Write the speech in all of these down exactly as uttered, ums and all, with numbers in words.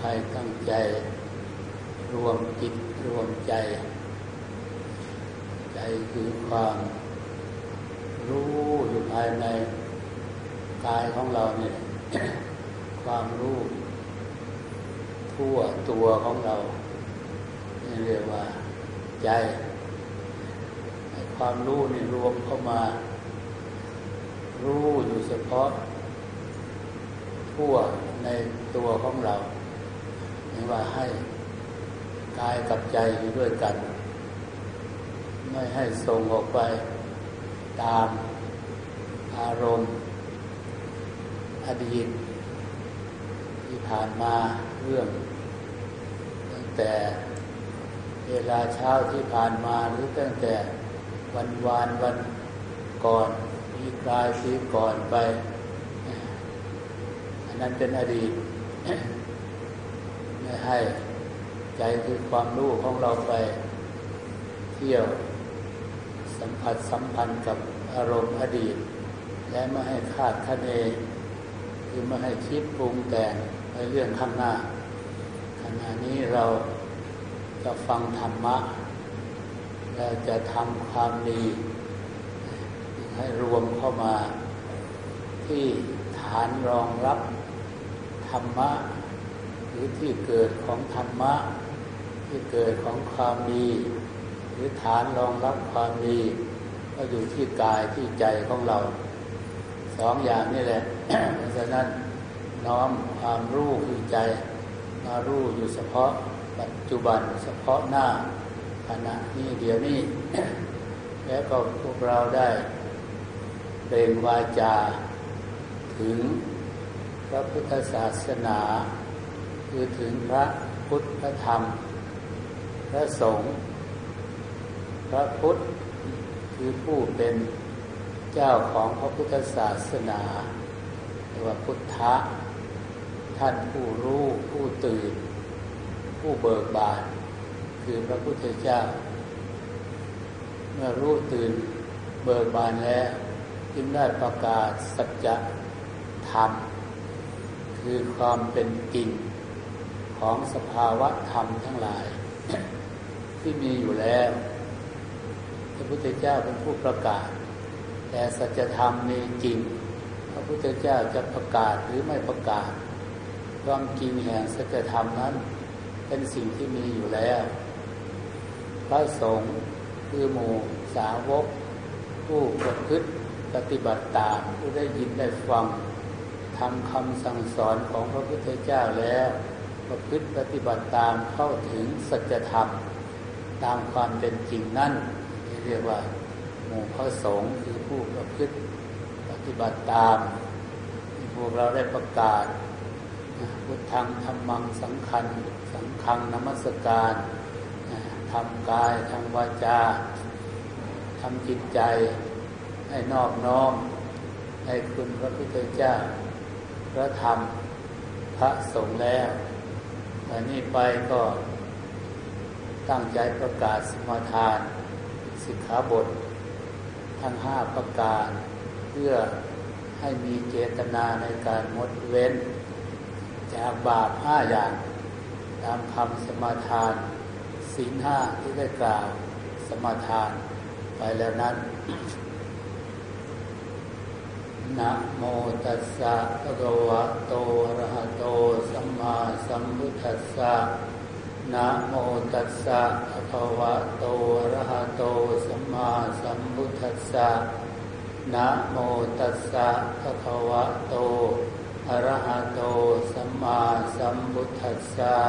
รตั้งใจรวมจิตรวมใจใจคือความรู้อยู่ภายในกายของเราเนี่ย ความรู้ทั่วตัวของเรานี่เรียกว่าใจความรู้นี่รวมเข้ามารู้อยู่เฉพาะทั่วในตัวของเราไม่ว่าให้กายกับใจอยู่ด้วยกันไม่ให้ส่งออกไปตามอารมณ์อดีตที่ผ่านมาเรื่องตั้งแต่เวลาเช้าที่ผ่านมาหรือตั้งแต่วันวานวันก่อนปีกลายปีก่อนไปอันนั้นเป็นอดีต ไม่ให้ใจคือความรู้ของเราไปเที่ยวสัมผัสสัมพันธ์กับอารมณ์อดีตและไม่ให้คาดคะเนคือไม่ให้คิดปรุงแต่งในเรื่องข้างหน้าขณะนี้เราจะฟังธรรมะและจะทำความดีให้รวมเข้ามาที่ฐานรองรับธรรมะหรือที่เกิดของธรรมะที่เกิดของความดีหรือฐานรองรับความดีก็อยู่ที่กายที่ใจของเราสองอย่างนี่แหละ เพราะฉะนั้นน้อมความรู้คือใจมารู้อยู่เฉพาะปัจจุบันเฉพาะหน้าขณะนี้เดี๋ยวนี้ แล้วก็พวกเราได้เปล่งวาจาถึงพระพุทธศาสนาคือถึงพระพุทธพระธรรมพระสงฆ์พระพุทธคือผู้เป็นเจ้าของพระพุทธศาสนาเรียกว่าพุทธะท่านผู้รู้ผู้ตื่นผู้เบิกบานคือพระพุทธเจ้าเมื่อรู้ตื่นเบิกบานแล้วจึงได้ประกาศสัจธรรมคือความเป็นจริงของสภาวะธรรมทั้งหลาย ที่มีอยู่แล้วพระพุทธเจ้าเป็นผู้ประกาศแต่สัจธรรมมีจริงพระพุทธเจ้าจะประกาศหรือไม่ประกาศความจริงแห่งสัจธรรมนั้นเป็นสิ่งที่มีอยู่แล้วพระสงฆ์คือหมู่สาวกผู้ประพฤติปฏิบัติตามผู้ได้ยินได้ฟังทำคำสั่งสอนของพระพุทธเจ้าแล้วประพฤติปฏิบัติตามเข้าถึงสัจธรรมตามความเป็นจริงนั่นเรียกว่าหมู่พระสงฆ์คือผู้ประพฤติปฏิบัติตามที่พวกเราได้ประกาศพุทธังธัมมังสังฆังสังฆังนมัสการทำกายทำวาจาทำจิตใจให้นอบน้อมให้คุณพระพุทธเจ้าพระธรรมพระสงฆ์แล้วแต่นี้ไปก็ตั้งใจประกาศสมาทานสิกขาบททั้งห้าประการเพื่อให้มีเจตนาในการงดเว้นจากบาปห้าอย่างตามคำสมาทานศีลห้าที่ได้กล่าวสมาทานไปแล้วนั้น นะโมตัสสะภะคะวะโตอะระหะโตสัมมาสัมพุทธัสสะนะโมตัสสะภะคะวะโตอะระหะโตสัมมาสัมพุทธัสสะนะโมตัสสะภะคะวะโตอะระหะโตสัมมาสัมพุทธัสสะ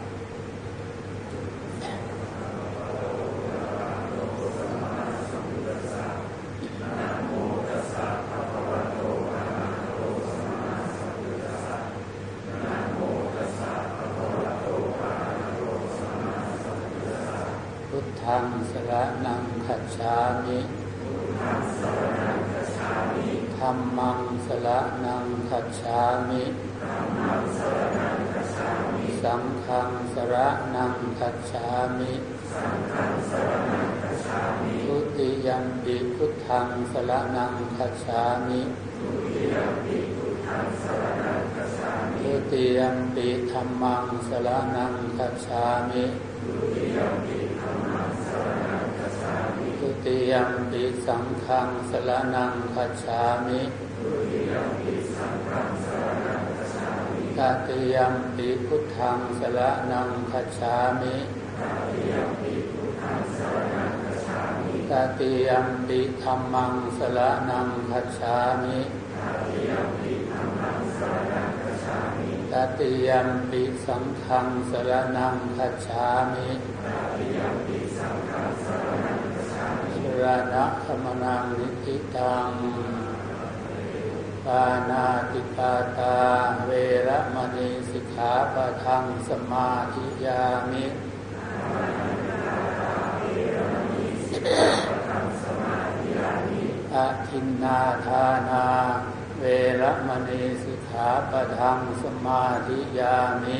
พุทธังสรณังคัจฉามิธัมมังสรณังคัจฉามิสังฆังสรณังคัจฉามิทุติยัมปิพุทธังสรณังคัจฉามิทุติยัมปิธัมมังสรณังคัจฉามิทุติยัมปิธัมมังสรณังคัจฉามิทุติยัมปิสังฆังสรณังคัจฉามิทุติยัมปิสังฆังสรณังคัจฉามิตติยัมปิพุทธังสรณังคัจฉามิตติยัมปิพุทธังสรณังคัจฉามิตติยัมปิธัมมังสรณังคัจฉามิตติยัมปิธัมมังสรณังคัจฉามิตติยัมปิสังฆังสรณังคัจฉามิตติยัมปิสังฆังสรณังคัจฉามิสรณะธรรมนังนิธิตังปานาติปาตาเวระมณีสิกขาปะทังสมาธิยามิอะทินนาทานาเวระมณีสิกขาปะทังสมาธิยามิ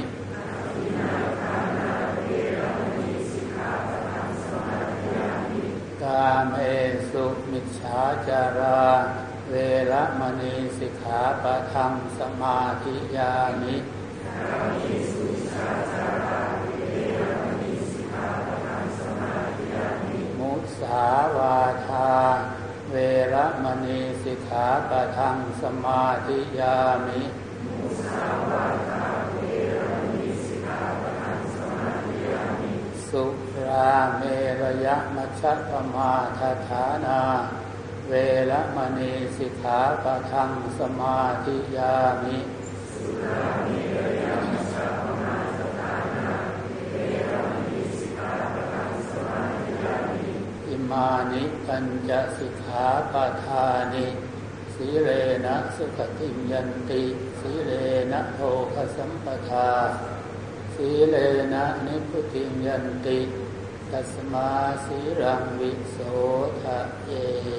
กาเมสุมิจฉาจาราเวระมณีสิกขาปะทังสมาธิยามิมุสาวาทาเวระมณีสิกขาปะทังสมาธิยามิมุสาวาทาเวระมณีสิกขาปะทังสมาธิยามิสุราเมรยมัชฌัปมาทฐานาเวระมณีสิกขาปะทังสมาธิยามิสุราเมรยมัชฌัปมาทฐานาเวระมณีสิกขาปะทังสมาธิยามิอิมานิปัญจสิกขาปะทานิสีเลนะสุขติยันติสีเลนะโภคสัมปทาสีเลนะนิพพุติยันติตัสมาสีรังวิโสทะเย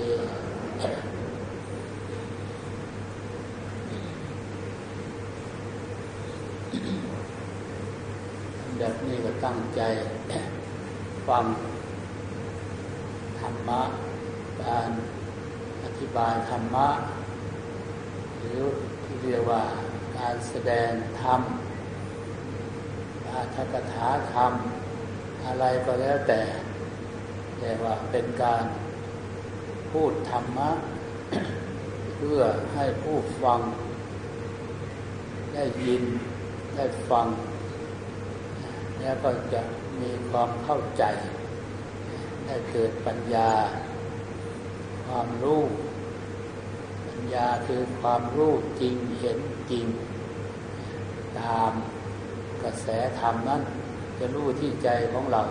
แบบนี้ก็ตั้งใจฟังธรรมะการอธิบายธรรมะหรือที่เรียกว่าการแสดงธรรมปาฐกถาธรรมอะไรก็แล้วแต่แต่ว่าเป็นการพูดธรรมะ เพื่อให้ผู้ฟังได้ยินได้ฟังแล้วก็จะมีความเข้าใจได้เกิดปัญญาความรู้ปัญญาคือความรู้จริงเห็นจริงตามกระแสธรรมนั้นจะรู้ที่ใจของเรา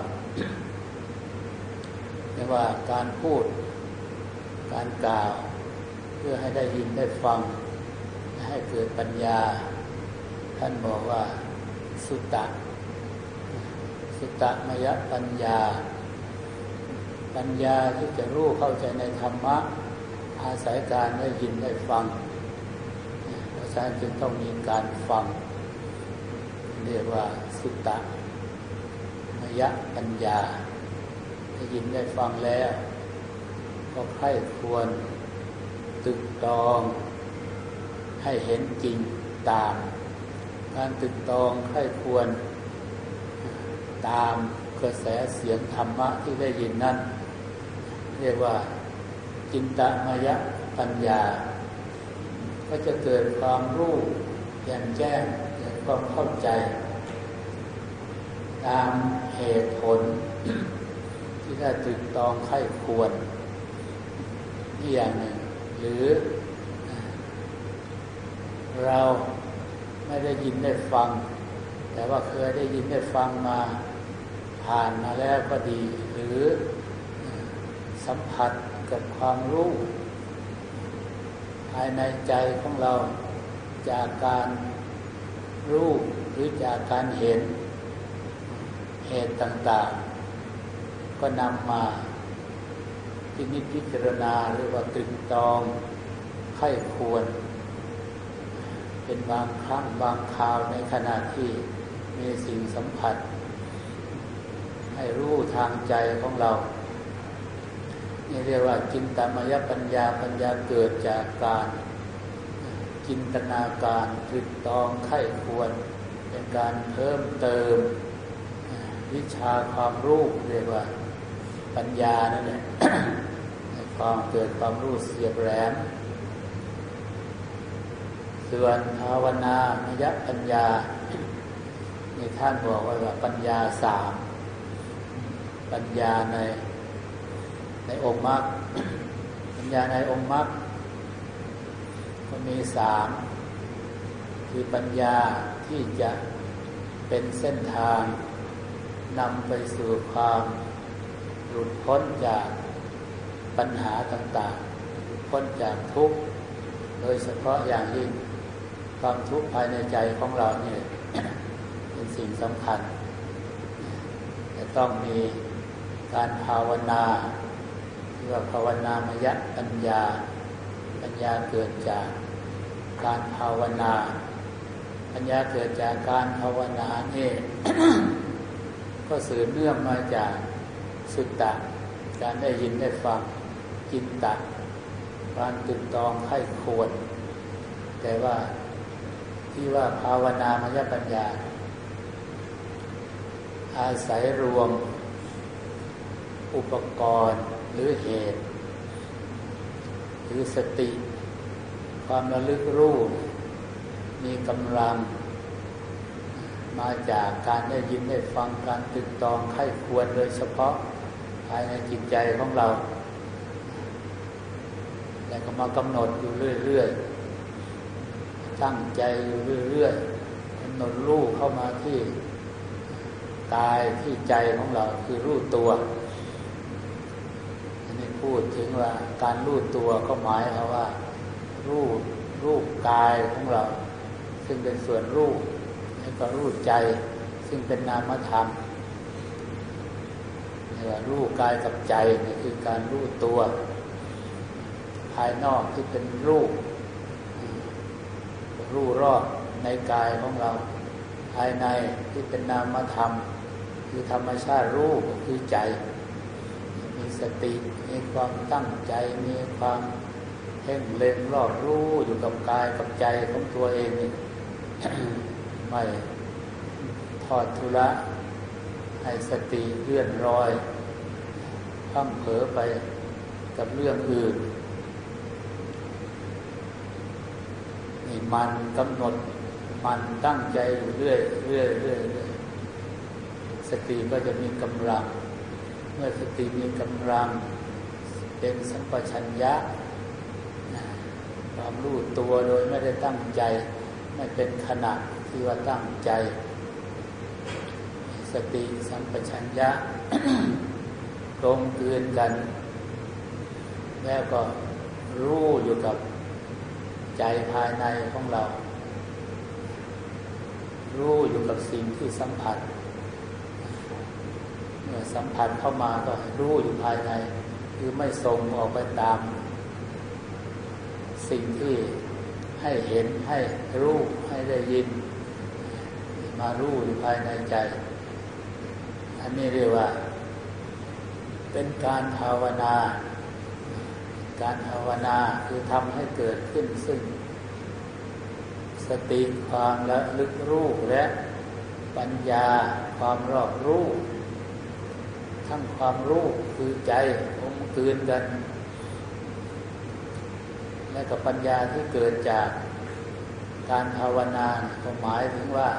เรียกว่าการพูดการกล่าวเพื่อให้ได้ยินได้ฟังให้เกิดปัญญาท่านบอกว่าสุตตะสุตตมยปัญญาปัญญาที่จะรู้เข้าใจในธรรมะอาศัยการได้ยินได้ฟังเพราะฉะนั้นจึงต้องมีการฟังเรียกว่าสุตตมยปัญญาได้ยินได้ฟังแล้วก็ใคร่ครวญตึกตรองให้เห็นจริงตามการตึกตรองใคร่ครวญตามกระแสเสียงธรรมะที่ได้ยินนั้นเรียกว่าจินตมยปัญญาก็จะเกิดความรู้แจ่มแจ้งเกิดความเข้าใจตามเหตุผลที่ได้ตึกตรองไข้ควรอีกอย่างหนึ่งหรือเราไม่ได้ยินได้ฟังแต่ว่าเคยได้ยินได้ฟังมาผ่านมาแล้วก็ดีหรือสัมผัสกับความรู้ภายในใจของเราจากการรู้หรือจากการเห็นเหตุต่างๆก็นำมาพินิจพิจารณาหรือว่าตรึกตรองไข้ควรเป็นบางครั้งบางคราวในขณะที่มีสิ่งสัมผัสให้รู้ทางใจของเรานี่เรียกว่าจินตมยปัญญาปัญญาเกิดจากการจินตนาการตรึกตรองไข้ควรเป็นการเพิ่มเติมวิชาความรู้เรียกว่าปัญญานั่นแหละ ความเกิดความรู้เสียบแหลมส่วนภาวนามยปัญญานี่ท่านบอกไว้ว่าปัญญาสามปัญญาในในองค์มรรค ปัญญาในองค์มรรคก็มีสามคือปัญญาที่จะเป็นเส้นทางนำไปสู่ความหลุดพ้นจากปัญหาต่างๆพ้นจากทุกข์โดยเฉพาะอย่างยิ่งความทุกข์ภายในใจของเราเนี่ย เป็นสิ่งสำคัญจะต้องมีการภาวนาเรียกว่าภาวนามยปัญญาปัญญาเกิดจากการภาวนาปัญญาเกิดจากการภาวนานี่ ก็สืบเนื่องมาจากสุตตะการได้ยินได้ฟังจินตะการตรึกตรองไข้ควรแต่ว่าที่ว่าภาวนามยปัญญาอาศัยรวมอุปกรณ์หรือเหตุหรือสติความระลึกรู้มีกำลังมาจากการได้ยินได้ฟังการตรึกตรองไข้ควรโดยเฉพาะภายในจิตใจของเราแล้วก็มากำหนดอยู่เรื่อยๆตั้งใจอยู่เรื่อยๆกำหนดรู้เข้ามาที่กายที่ใจของเราคือรู้ตัวอันนี้พูดถึงว่าการรู้ตัวก็หมายเอาว่ารู้รู้กายของเราซึ่งเป็นส่วนรู้แล้วก็รู้ใจซึ่งเป็นนามธรรมนี่ว่ารู้กายกับใจนี่คือการรู้ตัวภายนอกที่เป็นรูปรู้รอบในกายของเราภายในที่เป็นนามธรรมคือธรรมชาติรู้คือใจมีสติมีความตั้งใจมีความเพ่งเล็งรอบรู้อยู่กับกายกับใจของตัวเองนี่ ไม่ทอดทุระให้สติเลื่อนลอยพังเผลอไปกับเรื่องอื่นนี่มันกำหนดมันตั้งใจอยู่เรื่อยเรื่อยเรื่อยเรื่อยสติก็จะมีกำลังเมื่อสติมีกำลังเป็นสัมปชัญญะความรู้ตัวโดยไม่ได้ตั้งใจไม่เป็นขณะที่ว่าตั้งใจสติสัมปชัญญะ ตรงกลืนกันแล้วก็รู้อยู่กับใจภายในของเรารู้อยู่กับสิ่งที่สัมผัสเมื่อสัมผัสเข้ามาก็รู้อยู่ภายในคือไม่ส่งออกไปตามสิ่งที่ให้เห็นให้รู้ให้ได้ยินมารู้อยู่ภายในใจอันนี้เรียกว่าเป็นการภาวนาการภาวนาคือทำให้เกิดขึ้นซึ่งสติความระลึกรู้และปัญญาความรอบรู้ทั้งความรู้คือใจอมกลืนกันและกับปัญญาที่เกิดจากการภาวนาก็หมายถึงว่า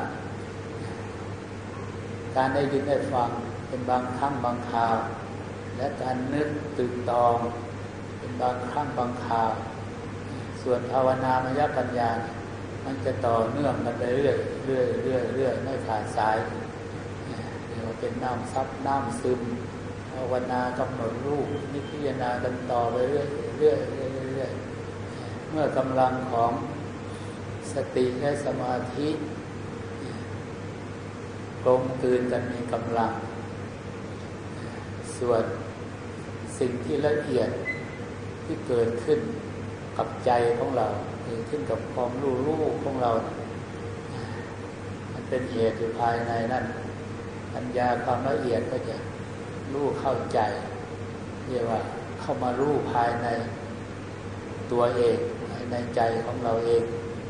การได้ยินได้ฟังเป็นบางครั้งบางคราวและการนึกตรึกตรองเป็นบางครั้งบางคราวส่วนภาวนามยปัญญามันจะต่อเนื่องกันไปเรื่อยเรื่อยเรื่อยเรื่อยไม่ขาดสายเรียกว่าเป็นน้ำซับน้ำซึมภาวนากำหนดรูปนิพพานากันต่อไปเรื่อยเรื่อยเรื่อยเรื่อยเมื่อกำลังของสติและสมาธิกลมกลืนกันมีกำลังส่วนสิ่งที่ละเอียดที่เกิดขึ้นกับใจของเราเกิดขึ้นกับความรู้รู้ของเรามันเป็นเหตุอยู่ภายในนั่นปัญญาความละเอียดก็จะรู้เข้าใจเรียกว่าเข้ามารู้ภายในตัวเองภายในใจของเราเอง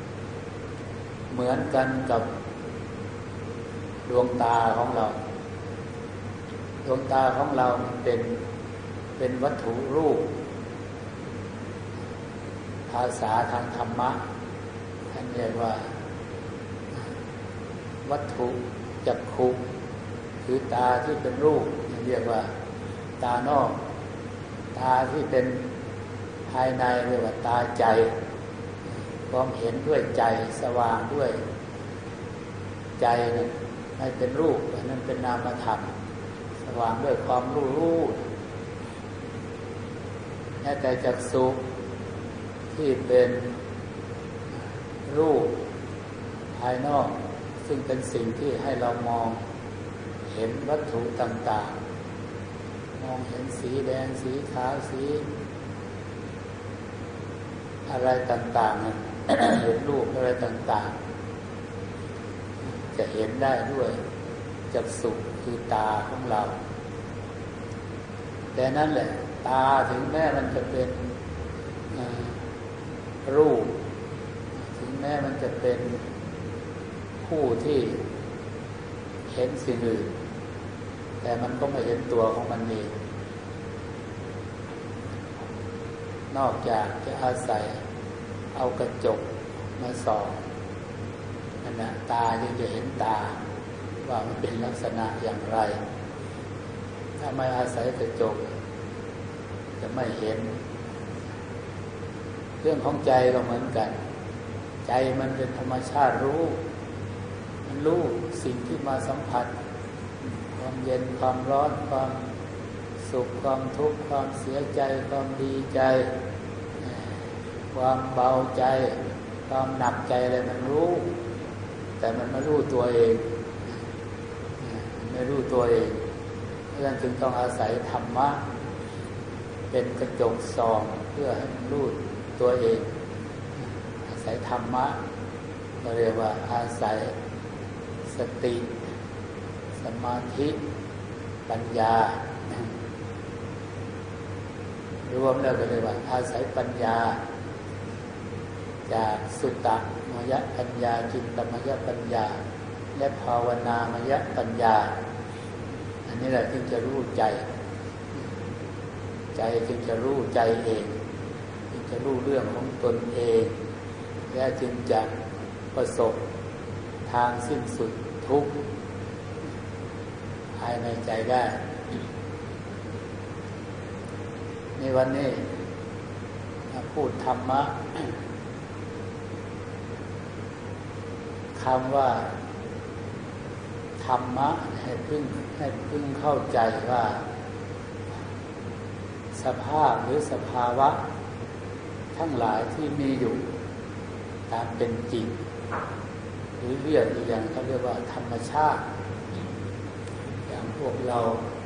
เหมือนกันกับดวงตาของเราดวงตาของเรามันเป็นเป็นวัตถุรูปภาษาทางธรรมะท่านเรียกว่าวัตถุจักขุคือตาที่เป็นรูปเรียกว่าตานอกตาที่เป็นภายในเรียกว่าตาใจมองเห็นด้วยใจสว่างด้วยใจนั่นไม่เป็นรูปนั่นเป็นนามธรรมสว่างด้วยความรู้รู้แม้แต่จักษุที่เป็นรูปภายนอกซึ่งเป็นสิ่งที่ให้เรามองเห็นวัตถุต่างๆมองเห็นสีแดงสีขาวสีอะไรต่างๆ เห็นรูปอะไรต่างๆจะเห็นได้ด้วยจักษุคือตาของเราแต่นั่นแหละตาถึงแม้มันจะเป็นรูปถึงแม้มันจะเป็นผู้ที่เห็นสิ่งอื่นแต่มันก็ไม่เห็นตัวของมันเองนอกจากจะอาศัยเอากระจกมาส่องนั่นนะตาจึงจะเห็นตาว่ามันเป็นลักษณะอย่างไรถ้าไม่อาศัยกระจกจะไม่เห็นเรื่องของใจก็เหมือนกันใจมันเป็นธรรมชาติรู้มันรู้สิ่งที่มาสัมผัสความเย็นความร้อนความสุขความทุกข์ความเสียใจความดีใจความเบาใจความหนักใจอะไรมันรู้แต่มันไม่รู้ตัวเองไม่รู้ตัวเองเพราะฉะนั้นจึงต้องอาศัยธรรมะเป็นกระจกส่องเพื่อให้มันรู้ตัวเองอาศัยธรรมะเราเรียกว่าอาศัยสติสมาธิปัญญารวมแล้วก็เรียกว่าอาศัยปัญญาจากสุตตมยปัญญาจิตตมยปัญญาและภาวนามยปัญญาอันนี้แหละจึงจะรู้ใจใจจึงจะรู้ใจเองจึงจะรู้เรื่องของตนเองและจึงจะประสบทางสิ้นสุดทุกข์ภายในใจได้ในวันนี้พูดธรรมะคำว่าธรรมะให้พึ่งให้พึ่งเข้าใจว่าสภาพหรือสภาวะทั้งหลายที่มีอยู่ตามเป็นจริงหรือเรียกอีกอย่างเขาเรียกว่าธรรมชาติอย่างพวกเรา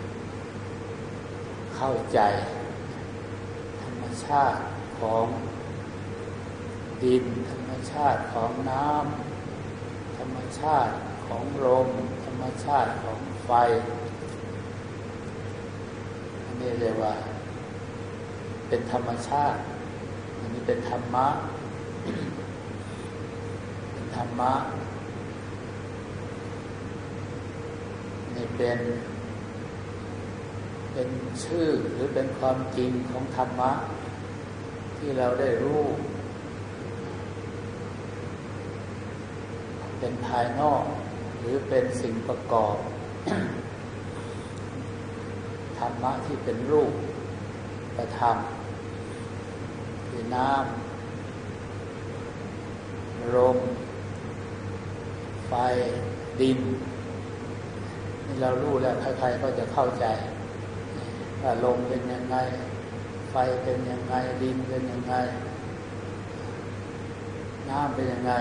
เข้าใจธรรมชาติของดินธรรมชาติของน้ำธรรมชาติของลมธรรมชาติของไฟอันนี้เรียกว่าเป็นธรรมชาติอันนี้เป็นธรรมะเป็นธรรมะนี่เป็นเป็นชื่อหรือเป็นความจริงของธรรมะที่เราได้รู้เป็นภายนอกหรือเป็นสิ่งประกอบธรรมะที่เป็นรูปประธรรมคือน้ำลมไฟดินนี่เรารู้แล้วใครๆก็จะเข้าใจว่าลมเป็นยังไงไฟเป็นยังไงดินเป็นยังไงน้ำเป็นยังไง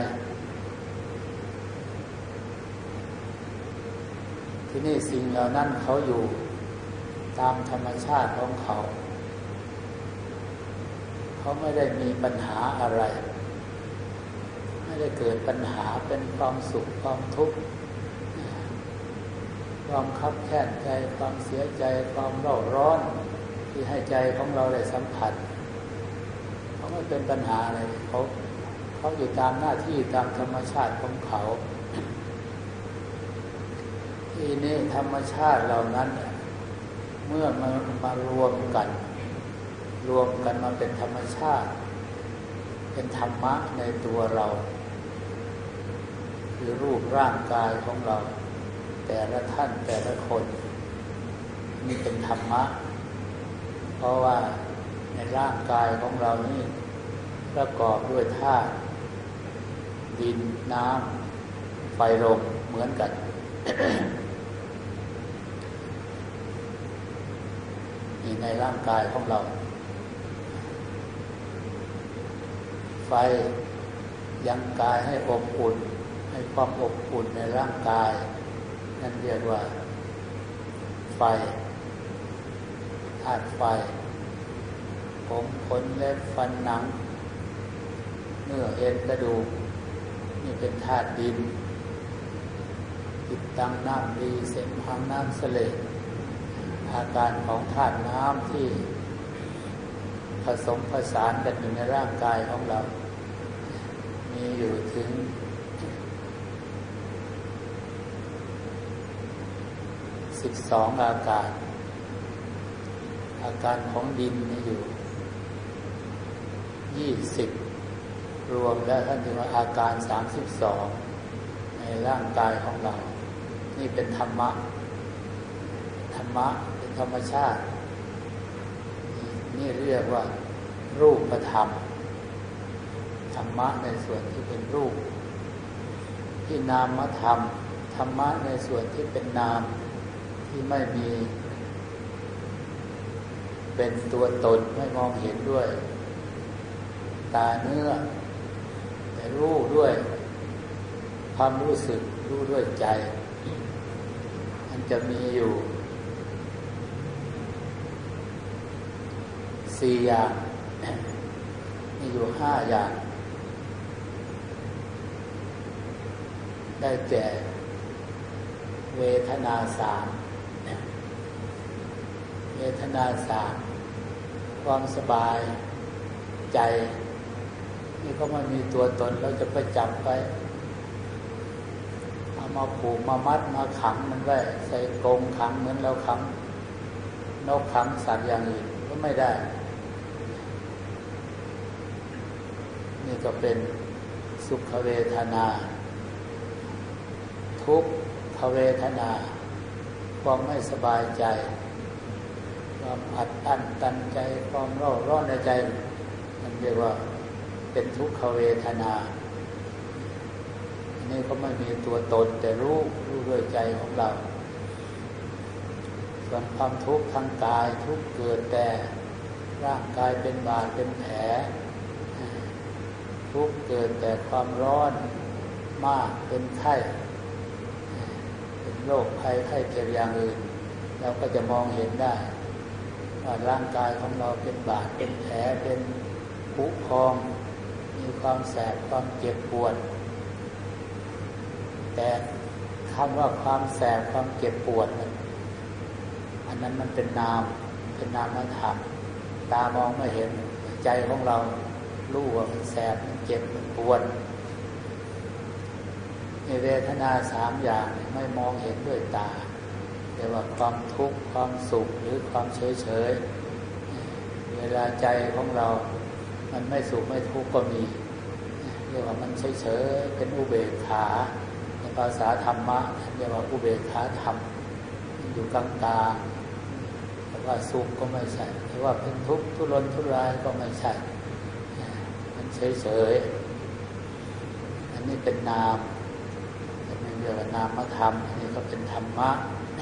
ที่นี่สิ่งเหล่านั้นเขาอยู่ตามธรรมชาติของเขาเขาไม่ได้มีปัญหาอะไรไม่ได้เกิดปัญหาเป็นความสุขความทุกข์ความคับแค้นใจความเสียใจความเร่าร้อนที่ให้ใจของเราได้สัมผัสเขาไม่เป็นปัญหาอะไรเขาเเขาอยู่ตามหน้าที่ตามธรรมชาติของเขาที่นี่ธรรมชาติเหล่านั้นเมื่อมันมารวมกันรวมกันมาเป็นธรรมชาติเป็นธรรมะในตัวเราคือรูปร่างกายของเราแต่ละท่านแต่ละคนนี่เป็นธรรมะเพราะว่าในร่างกายของเรานี่ประกอบด้วยธาตุดินน้ำไฟลมเหมือนกัน นี่ในร่างกายของเราไฟยังกายให้อบอุ่นให้ความอบอุ่นในร่างกายนั่นเรียกว่าไฟธาตุไฟผมขนเล็บฟันหนังเนื้อเอ็นกระดูกนี่เป็นธาตุดินติดตั้งน้ำดีเสมหะน้ำเสลดอาการของธาตุน้ำที่ผสมผสานกันอยู่ในร่างกายของเรามีอยู่ถึงสิบสองอาการอาการของดินมีอยู่ยี่สิบรวมแล้วท่านถึงว่าอาการสามสิบสองในร่างกายของเรานี่เป็นธรรมะธรรมะเป็นธรรมชาตินี่เรียกว่ารูปธรรมธรรมะในส่วนที่เป็นรูปที่นามธรรมธรรมะในส่วนที่เป็นนามที่ไม่มีเป็นตัวตนไม่มองเห็นด้วยตาเนื้อแต่รู้ด้วยความรู้สึกรู้ด้วยใจมันจะมีอยู่สี่อย่างมีอยู่ห้าอย่างได้แก่เวทนาสามเวทนาสามความสบายใจนี่ก็ไม่มีตัวตนเราจะไปจับไปเอามาผูกมามัดมาขังมันไว้ใส่กรงขังเหมือนเราขังนกขังสัตว์อย่างอื่นก็ไม่ได้นี่ก็เป็นสุขเวทนาทุกขเวทนาความไม่สบายใจความอัดอั้นตันใจความร้อนร้อนในใจมันเรียกว่าเป็นทุกขเวทนาอันนี้ก็ไม่มีตัวตนแต่รู้รู้ด้วยใจของเราส่วนความทุกข์ทางกายทุกข์เกิดแต่ร่างกายเป็นบาดเป็นแผลทุกข์เกิดแต่ความร้อนมากเป็นไข้เป็นโรคภัยไข้เจ็บอย่างอื่นเราก็จะมองเห็นได้ว่าร่างกายของเราเป็นบาดเป็นแผลเป็นผุพองมีความแสบความเจ็บปวดแต่คำว่าความแสบความเจ็บปวดอันนั้นมันเป็นนามเป็นนามธรรมตามองไม่เห็นใจของเรารู้ว่ามันแสบมันเจ็บมันปวดในเวทนาสามอย่างไม่มองเห็นด้วยตาแต่ว่าความทุกข์ความสุขหรือความเฉยเฉยเวลาใจของเรามันไม่สุขไม่ทุกข์ก็มีเรียกว่ามันเฉยเฉยเป็นอุเบกขาในภาษาธรรมะเรียกว่าอุเบกขาธรรมอยู่กลางกลางแต่ว่าสุขก็ไม่ใช่แต่ว่าเป็นทุกข์ทุรนทุรายก็ไม่ใช่มันเฉยเฉยอันนี้เป็นนามเป็นเรียกว่านามธรรมอันนี้ก็เป็นธรรมะ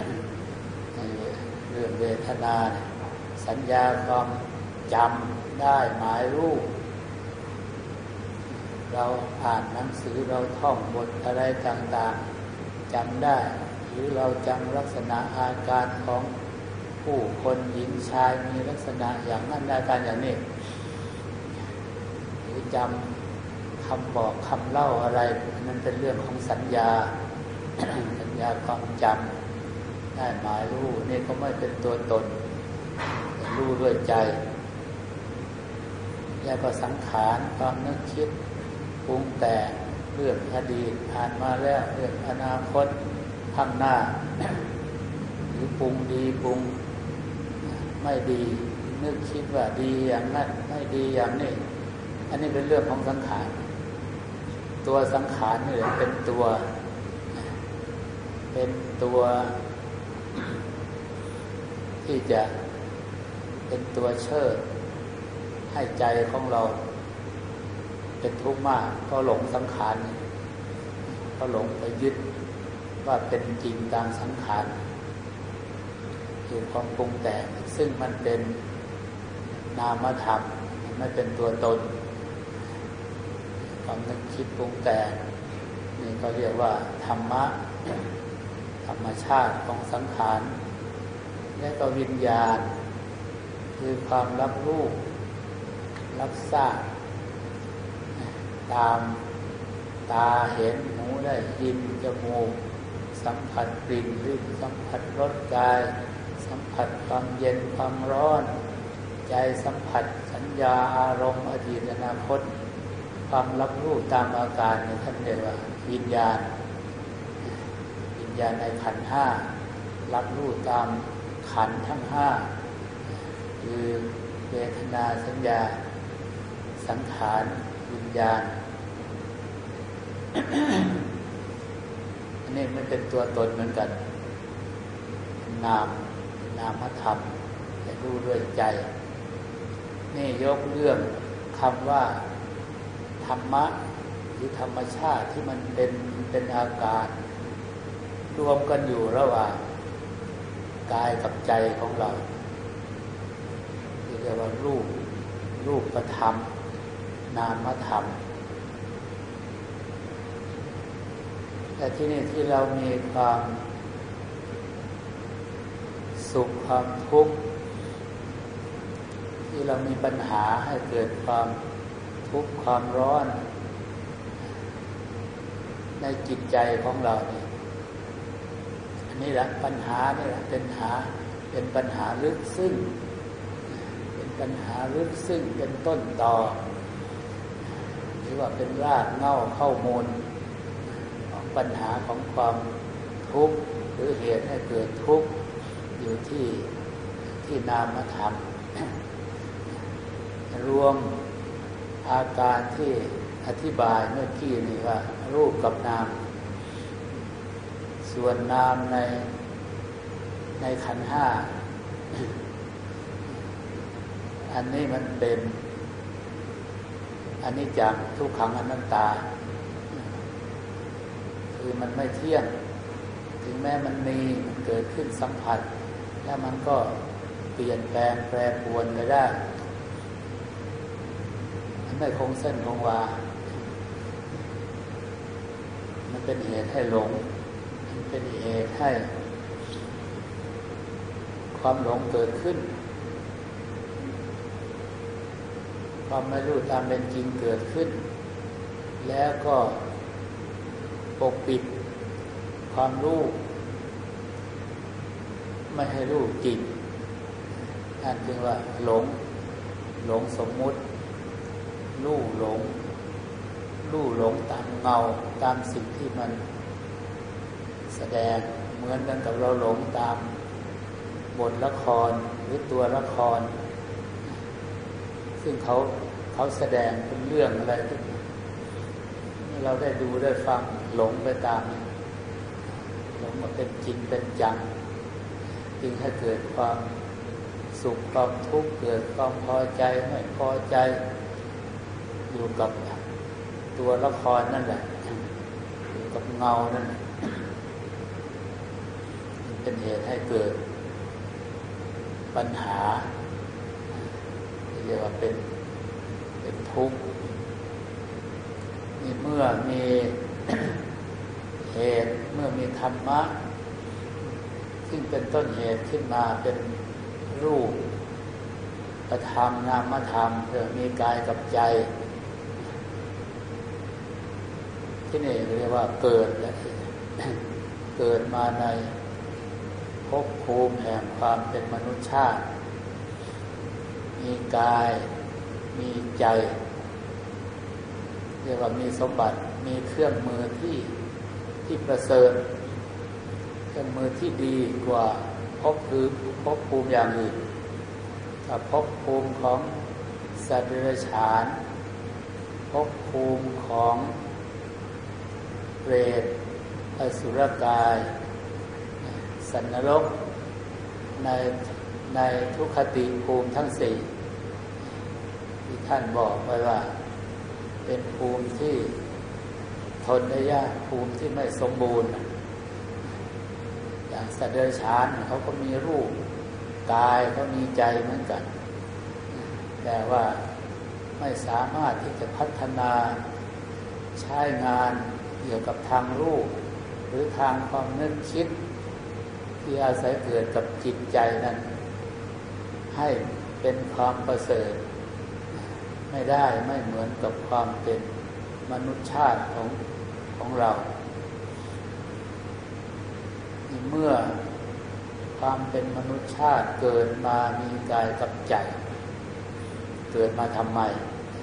เรื่องเวทนาสัญญาความจำได้หมายรู้เราอ่านหนังสือเราท่องบทอะไรต่างๆจำได้หรือเราจำลักษณะอาการของผู้คนหญิงชายมีลักษณะอย่างนั้นอาการอย่างนี้หรือจำคำบอกคำเล่าอะไรนั้นเป็นเรื่องของสัญญา สัญญาความจำได้หมายรู้นี่ก็ไม่เป็นตัวตนรู้ด้วยใจแล้วก็สังขารความนึกคิดปรุงแต่งเรื่องอดีตผ่านมาแล้วเรื่องอนาคตข้างหน้า หรือปรุงดีปรุงไม่ดีนึกคิดว่าดีอย่างนั้นไม่ดีอย่างนี้อันนี้เป็นเรื่องของสังขารตัวสังขารนี่แหละเป็นตัวเป็นตัวที่จะเป็นตัวเชิดให้ใจของเราเป็นทุกข์มากเพราะหลงสังขารเพราะหลงไปยึดว่าเป็นจริงตามสังขารคือความปรุงแต่งซึ่งมันเป็นนามธรรมมันไม่เป็นตัวตนความนึกคิดปรุงแต่งนี่ก็เรียกว่าธรรมะธรรมชาติของสังขารและก็วิญญาณคือความรับรู้รับทราบตามตาเห็นหูได้ยินจมูกสัมผัสกลิ่นลิ้นสัมผัสรสกายสัมผัสความเย็นความร้อนใจสัมผัสสัญญาอารมณ์อดีตอนาคตความรับรู้ตามอาการในท่านเรียกว่าวิญญาณวิญญาณในขันธ์ห้ารับรู้ตามขันธ์ทั้งห้าคือเวทนาสัญญาสังขารวิญญาณ อันนี้ไม่เป็นตัวตนเหมือนกันนามนามธรรมจะรู้ด้วยใจนี่ยกเรื่องคำว่าธรรมะหรือธรรมชาติที่มันเป็นเป็นอาการรวมกันอยู่ระหว่างกายกับใจของเราเรียกว่ารูปรูปธรรมนามธรรมแต่ที่นี่ที่เรามีความสุขความทุกข์ที่เรามีปัญหาให้เกิดความทุกข์ความร้อนในจิตใจของเราเนี่ยอันนี้แหละปัญหานี่แหละเป็นหาเป็นปัญหาลึกซึ้งเป็นปัญหาลึกซึ้งเป็นต้นตอหรือว่าเป็นรากเหง้าเข้ามูลของปัญหาของความทุกข์หรือเหตุให้เกิดทุกข์อยู่ที่ที่นามธรรมรวมอาการที่อธิบายเมื่อกี้นี่ว่ารูปกับนามส่วนนามในในขันธ์ห้าอันนี้มันเป็นอันนี้จังทุกขังอนัตตาคือมันไม่เที่ยงถึงแม้มันมีมันเกิดขึ้นสัมผัสแล้วมันก็เปลี่ยนแปลงแปรปรวนไปได้มันไม่คงเส้นคงวามันเป็นเหตุให้หลงมันเป็นเหตุให้ความหลงเกิดขึ้นความไม่รู้ตามเป็นจริงเกิดขึ้นแล้วก็ปกปิดความรู้ไม่ให้รู้จริงนั่นจึงว่าหลงหลงสมมุติรู้หลงรู้หลงตามเงาตามสิ่งที่มันแสดงเหมือนกันกับเราหลงตามบทละครหรือตัวละครซึ่งเขาเขาแสดงเป็นเรื่องอะไรที่เราได้ดูได้ฟังหลงไปตามหลงมาเป็นจริงเป็นจังจึงให้เกิดความสุขความทุกข์เกิดความพอใจไม่พอใจอยู่กับตัวละครนั่นแหละอยู่กับเงานั่นเป็นเหตุให้เกิดปัญหาเรียกว่าเป็นเป็นทุกข์นี่เมื่อมีเหตุเมื่อมีธรรมะซึ่งเป็นต้นเหตุขึ้นมาเป็นรูปธรรมนามธรรมเพื่อมีกายกับใจที่นี่เรียกว่าเกิดแล้วเกิดมาในภพภูมิแห่งความเป็นมนุษยชาติมีกายมีใจเรียกว่ามีสมบัติมีเครื่องมือที่ที่ประเสริฐเครื่องมือที่ดีกว่าภพคือภพภูมิอย่างอื่นถ้าภพภูมิของสัตว์เดรัจฉานภพภูมิของเปรตอสุรกายสัตว์นรกในในทุกขติภูมิทั้งสี่ที่ท่านบอกไว้ว่าเป็นภูมิที่ทนได้ยากภูมิที่ไม่สมบูรณ์อย่างสัตว์เดรัจฉานเขาก็มีรูปกายเขามีใจเหมือนกันแต่ว่าไม่สามารถที่จะพัฒนาใช้งานเกี่ยวกับทางรูปหรือทางความนึกคิดที่อาศัยเกิดกับจิตใจนั้นให้เป็นความประเสริฐไม่ได้ไม่เหมือนกับความเป็นมนุษยชาติของของเราเมื่อความเป็นมนุษยชาติเกิดมามีกายกับใจเกิดมาทำไม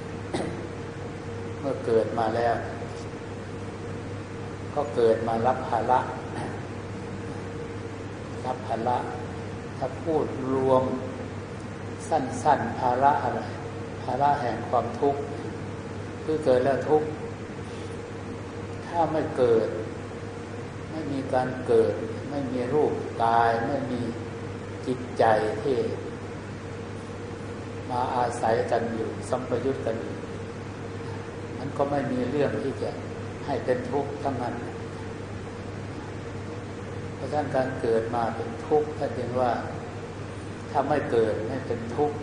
เมื่อเกิดมาแล้วก็เกิดมารับภาระรับภาระถ้าพูดรวมสั้นๆภาระอะไรภาระแห่งความทุกข์คือเกิดแล้วทุกข์ถ้าไม่เกิดไม่มีการเกิดไม่มีรูปกายไม่มีจิตใจที่มาอาศัยกันอยู่สัมปยุตกันอยู่มันก็ไม่มีเรื่องที่จะให้เป็นทุกข์ทั้งนั้นเพราะฉะนั้นการเกิดมาเป็นทุกข์ท่านจึงว่าถ้าไม่เกิดไม่เป็นทุกข์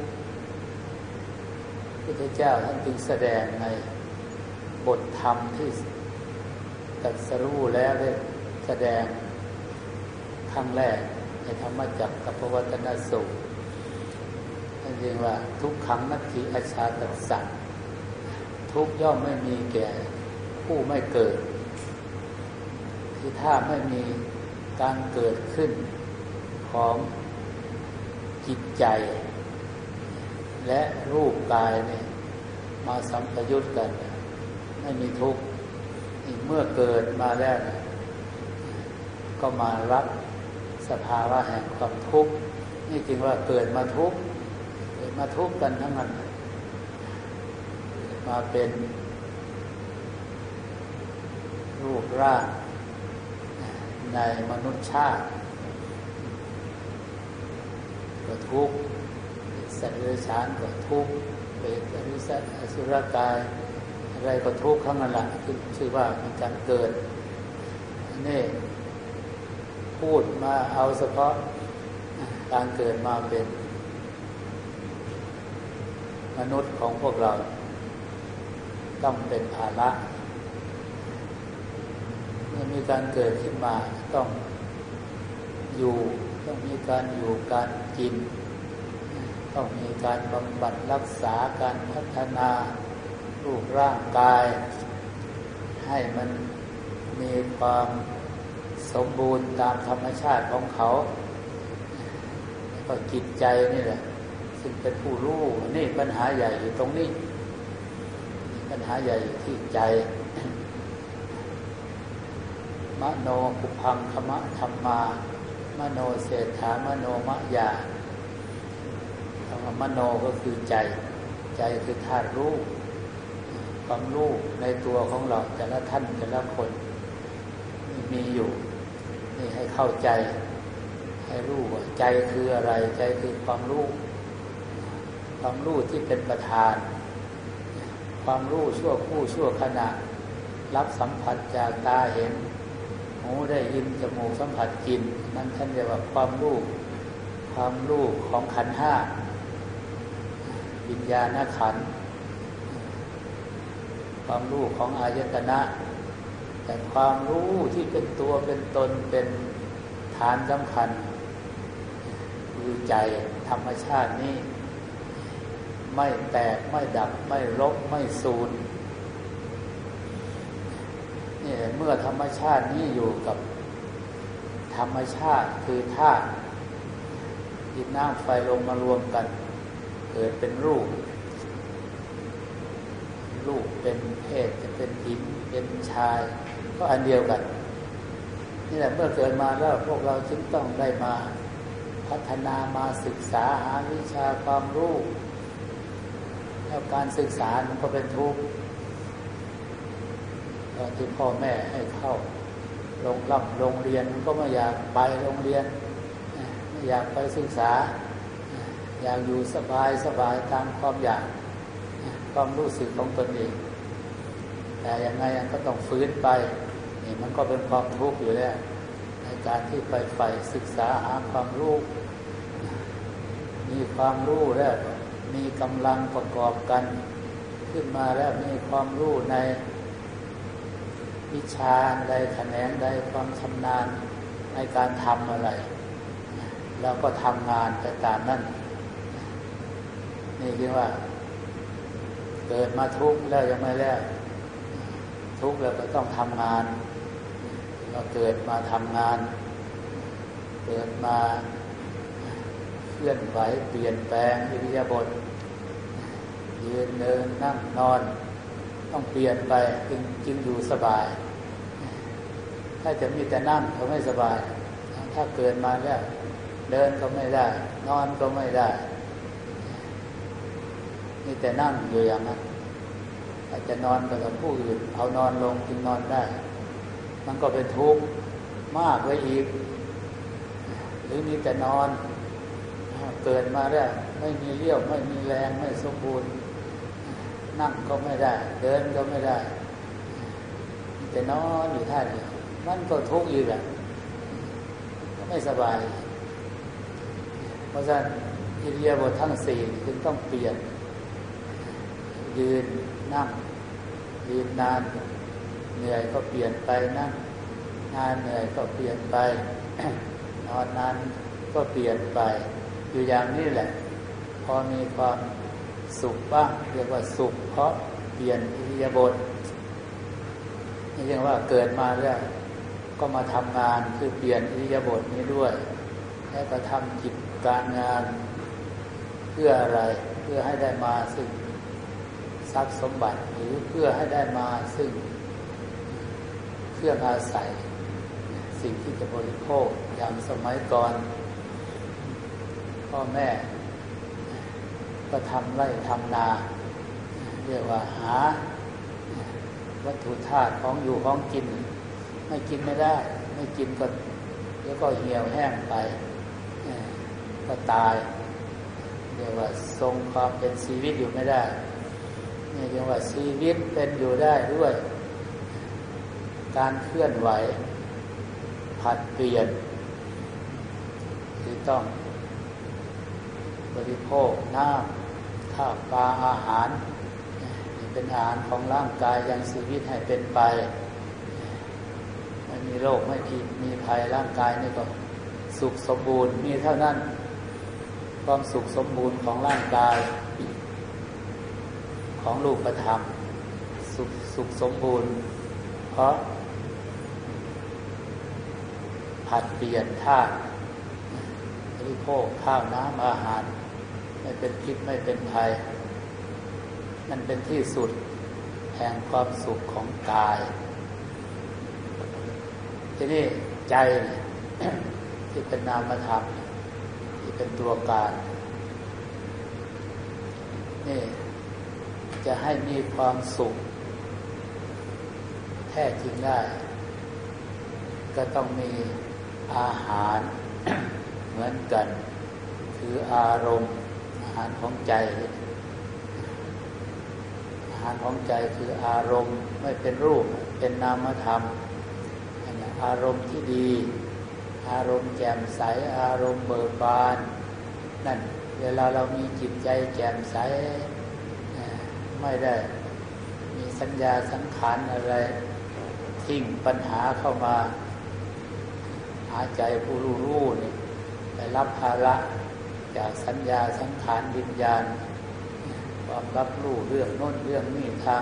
พระพุทธเจ้าท่านจึงแสดงในบทธรรมที่ตรัสรู้แล้วได้แสดงครั้งแรกในธรรมจักรกับปวัตตนสูตรท่านเรียกว่าทุกขังนัตถิอชาตัสสะทุกย่อมไม่มีแก่ผู้ไม่เกิดที่ถ้าไม่มีการเกิดขึ้นของจิตใจและรูปกายเนี่ยมาสัมปยุตกันไม่มีทุกข์เมื่อเกิดมาแล้วก็มารับสภาวะแห่งความทุกข์นี่จึงว่าเกิดมาทุกข์เกิดมาทุกข์กันทั้งนั้นมาเป็นรูปร่างในมนุษยชาติก็ทุกข์สัตว์เดรัจฉานก็ทุกข์เป็นอริสัตอสุรกายอะไรก็ทุกข์ทั้งนั้นแหละคือชื่อว่าเป็นการเกิดนี่พูดมาเอาเฉพาะการเกิดมาเป็นมนุษย์ของพวกเราต้องเป็นภาระเมื่อมีการเกิดขึ้นมาต้องอยู่ต้องมีการอยู่การกินต้องมีการบำบัดรักษาการพัฒนารูปร่างกายให้มันมีความสมบูรณ์ตามธรรมชาติของเขาก็จิตใจนี่แหละซึ่งเป็นผู้รู้นี่ปัญหาใหญ่อยู่ตรงนี้ปัญหาใหญ่อยู่ที่ใจมโนปุพังคมะธัมมามโนเศรษฐามโนมยาคำว่ามโนก็คือใจใจคือธาตุรู้ความรู้ในตัวของเราแต่ละท่านแต่ละคนมีอยู่นี่ให้เข้าใจให้รู้ว่าใจคืออะไรใจคือความรู้ความรู้ที่เป็นประธานความรู้ชั่วคู่ชั่วขณะรับสัมผัสจากตาเห็นหูได้ยินจมูกสัมผัสกลิ่นนั่นท่านเรียกว่าความรู้ความรู้ของขันธ์ห้าวิญญาณขันธ์ความรู้ของอายตนะแต่ความรู้ที่เป็นตัวเป็นตนเป็นฐานสำคัญคือใจธรรมชาตินี้ไม่แตกไม่ดับไม่ลบไม่สูญนี่เมื่อธรรมชาตินี้อยู่กับธรรมชาติคือธาตุดินน้ำไฟลมมารวมกันเกิดเป็นรูปลูกเป็นเพศจะเป็นหญิงเป็นชายก็อันเดียวกันนี่แหละเมื่อเกิดมาแล้วพวกเราจึงต้องได้มาพัฒนามาศึกษาหาวิชาความรู้แล้วการศึกษามันก็เป็นทุกข์ตอนที่พ่อแม่ให้เข้าโรงรับโรงเรียนมันก็ไม่อยากไปโรงเรียนไม่อยากไปศึกษาอยากอยู่สบายสบายตามความอยากความรู้สึกของตนเองแต่ยังไงก็ต้องฟื้นไปนี่มันก็เป็นความทุกข์อยู่แล้วในการที่ไปใฝ่ศึกษาหาความรู้มีความรู้แล้วมีกำลังประกอบกันขึ้นมาแล้วมีความรู้ในวิชาใดแขนงใดความชำนาญในการทำอะไรเราก็ทำงานไปตามนั้นนี่คือว่าเกิดมาทุกข์แล้วยังไม่แล้วทุกข์แล้วก็ต้องทำงานเราเกิดมาทำงานเกิดมาเคลื่อนไหวเปลี่ยนแปลงอิริยาบถยืนเดินนั่งนอนต้องเปลี่ยนไปจึงจึงอยู่สบายถ้าจะมีแต่นั่งก็ไม่สบายถ้าเกิดมาแล้วเดินก็ไม่ได้นอนก็ไม่ได้มีแต่นั่งอยู่อย่างนั้นอาจจะนอนกับผู้อื่นเอานอนลงจึงนอนได้มันก็เป็นทุกข์มากไว้อีกหรือมีแต่นอนเกิดมาแล้วไม่มีเรี่ยวไม่มีแรงไม่สมบูรณ์นั่งก็ไม่ได้เดินก็ไม่ได้มีแต่นอนอยู่ท่าเดียวมันก็ทุกข์อีกอ่ะไม่สบายเพราะฉะนั้นอิริยาบถทั้งสี่จึงต้องเปลี่ยนยืนนั่งยืนนานเหนื่อยก็เปลี่ยนไปนั่งนานเหนื่อยก็เปลี่ยนไป นอนนานก็เปลี่ยนไปอยู่อย่างนี้แหละพอมีความสุขบ้างเรียกว่าสุขเพราะเปลี่ยนอิริยาบถนี่เรียกว่าเกิดมาแล้วก็มาทำงานคือเปลี่ยนอิริยาบถนี้ด้วยแล้วก็ทำกิจการงานเพื่ออะไรเพื่อให้ได้มาซึ่งทรัพย์สมบัติหรือเพื่อให้ได้มาซึ่งเครื่องอาศัยสิ่งที่จะบริโภคอย่างสมัยก่อนพ่อแม่ก็ทำไร่ทำนาเรียกว่าหาวัตถุธาตุของอยู่ของกินไม่กินไม่ได้ไม่กินก็แล้วก็เหี่ยวแห้งไปก็ตายเรียกว่าทรงความเป็นชีวิตอยู่ไม่ได้นี่เรียกว่าชีวิตเป็นอยู่ได้ด้วยการเคลื่อนไหวผัดเปลี่ยนที่ต้องบริโภคน้ำข้าวปลาอาหารนี่เป็นอาหารของร่างกายยังชีวิตให้เป็นไปไม่มีโรคไม่ผิดมีภัยร่างกายนี่ก็สุขสมบูรณ์มีเท่านั้นความสุขสมบูรณ์ของร่างกายของรูปธรรมสุขสุขสมบูรณ์เพราะผัดเปลี่ยนธาตุบริโภคข้าวน้ำอาหารไม่เป็นพิษไม่เป็นภัยมันเป็นที่สุดแห่งความสุขของกายทีนี้ใจที่เป็นนามธรรมที่เป็นตัวการนี่จะให้มีความสุขแท้จริงได้ก็ต้องมีอาหารเหมือนกันคืออารมณ์อาหารของใจอาหารของใจคืออารมณ์ไม่เป็นรูปเป็นนามธรรมอารมณ์ที่ดีอารมณ์แจ่มใสอารมณ์เบิกบานนั่นเวลาเรามีจิตใจแจ่มใสไม่ได้มีสัญญาสังขารอะไรทิ้งปัญหาเข้ามาหาใจผู้รู้รู้นี่ไปรับภาระจากสัญญาสังขารวิญญาณความรับรู้เรื่องโน้นเรื่องนี้ทาง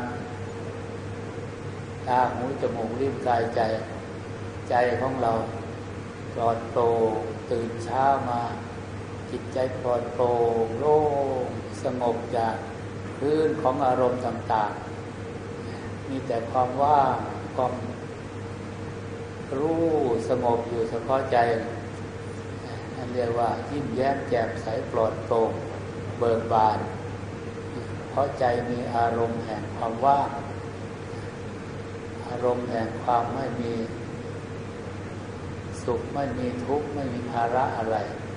ตาหูจมูกลิ้นกายใจใจของเราปลอดโปร่งตื่นเช้ามาจิตใจปลอดโปร่งโล่งสงบจากคลื่นของอารมณ์ต่างมีแต่ความว่างความรู้สงบอยู่เฉพาะใจนั่นเรียกว่ายิ้มแย้มแจ่มใสปลอดโปร่งเบิกบานเพราะใจมีอารมณ์แห่งความว่างอารมณ์แห่งความไม่มีสุขไม่มีทุกข์ไม่มีภาระอะไร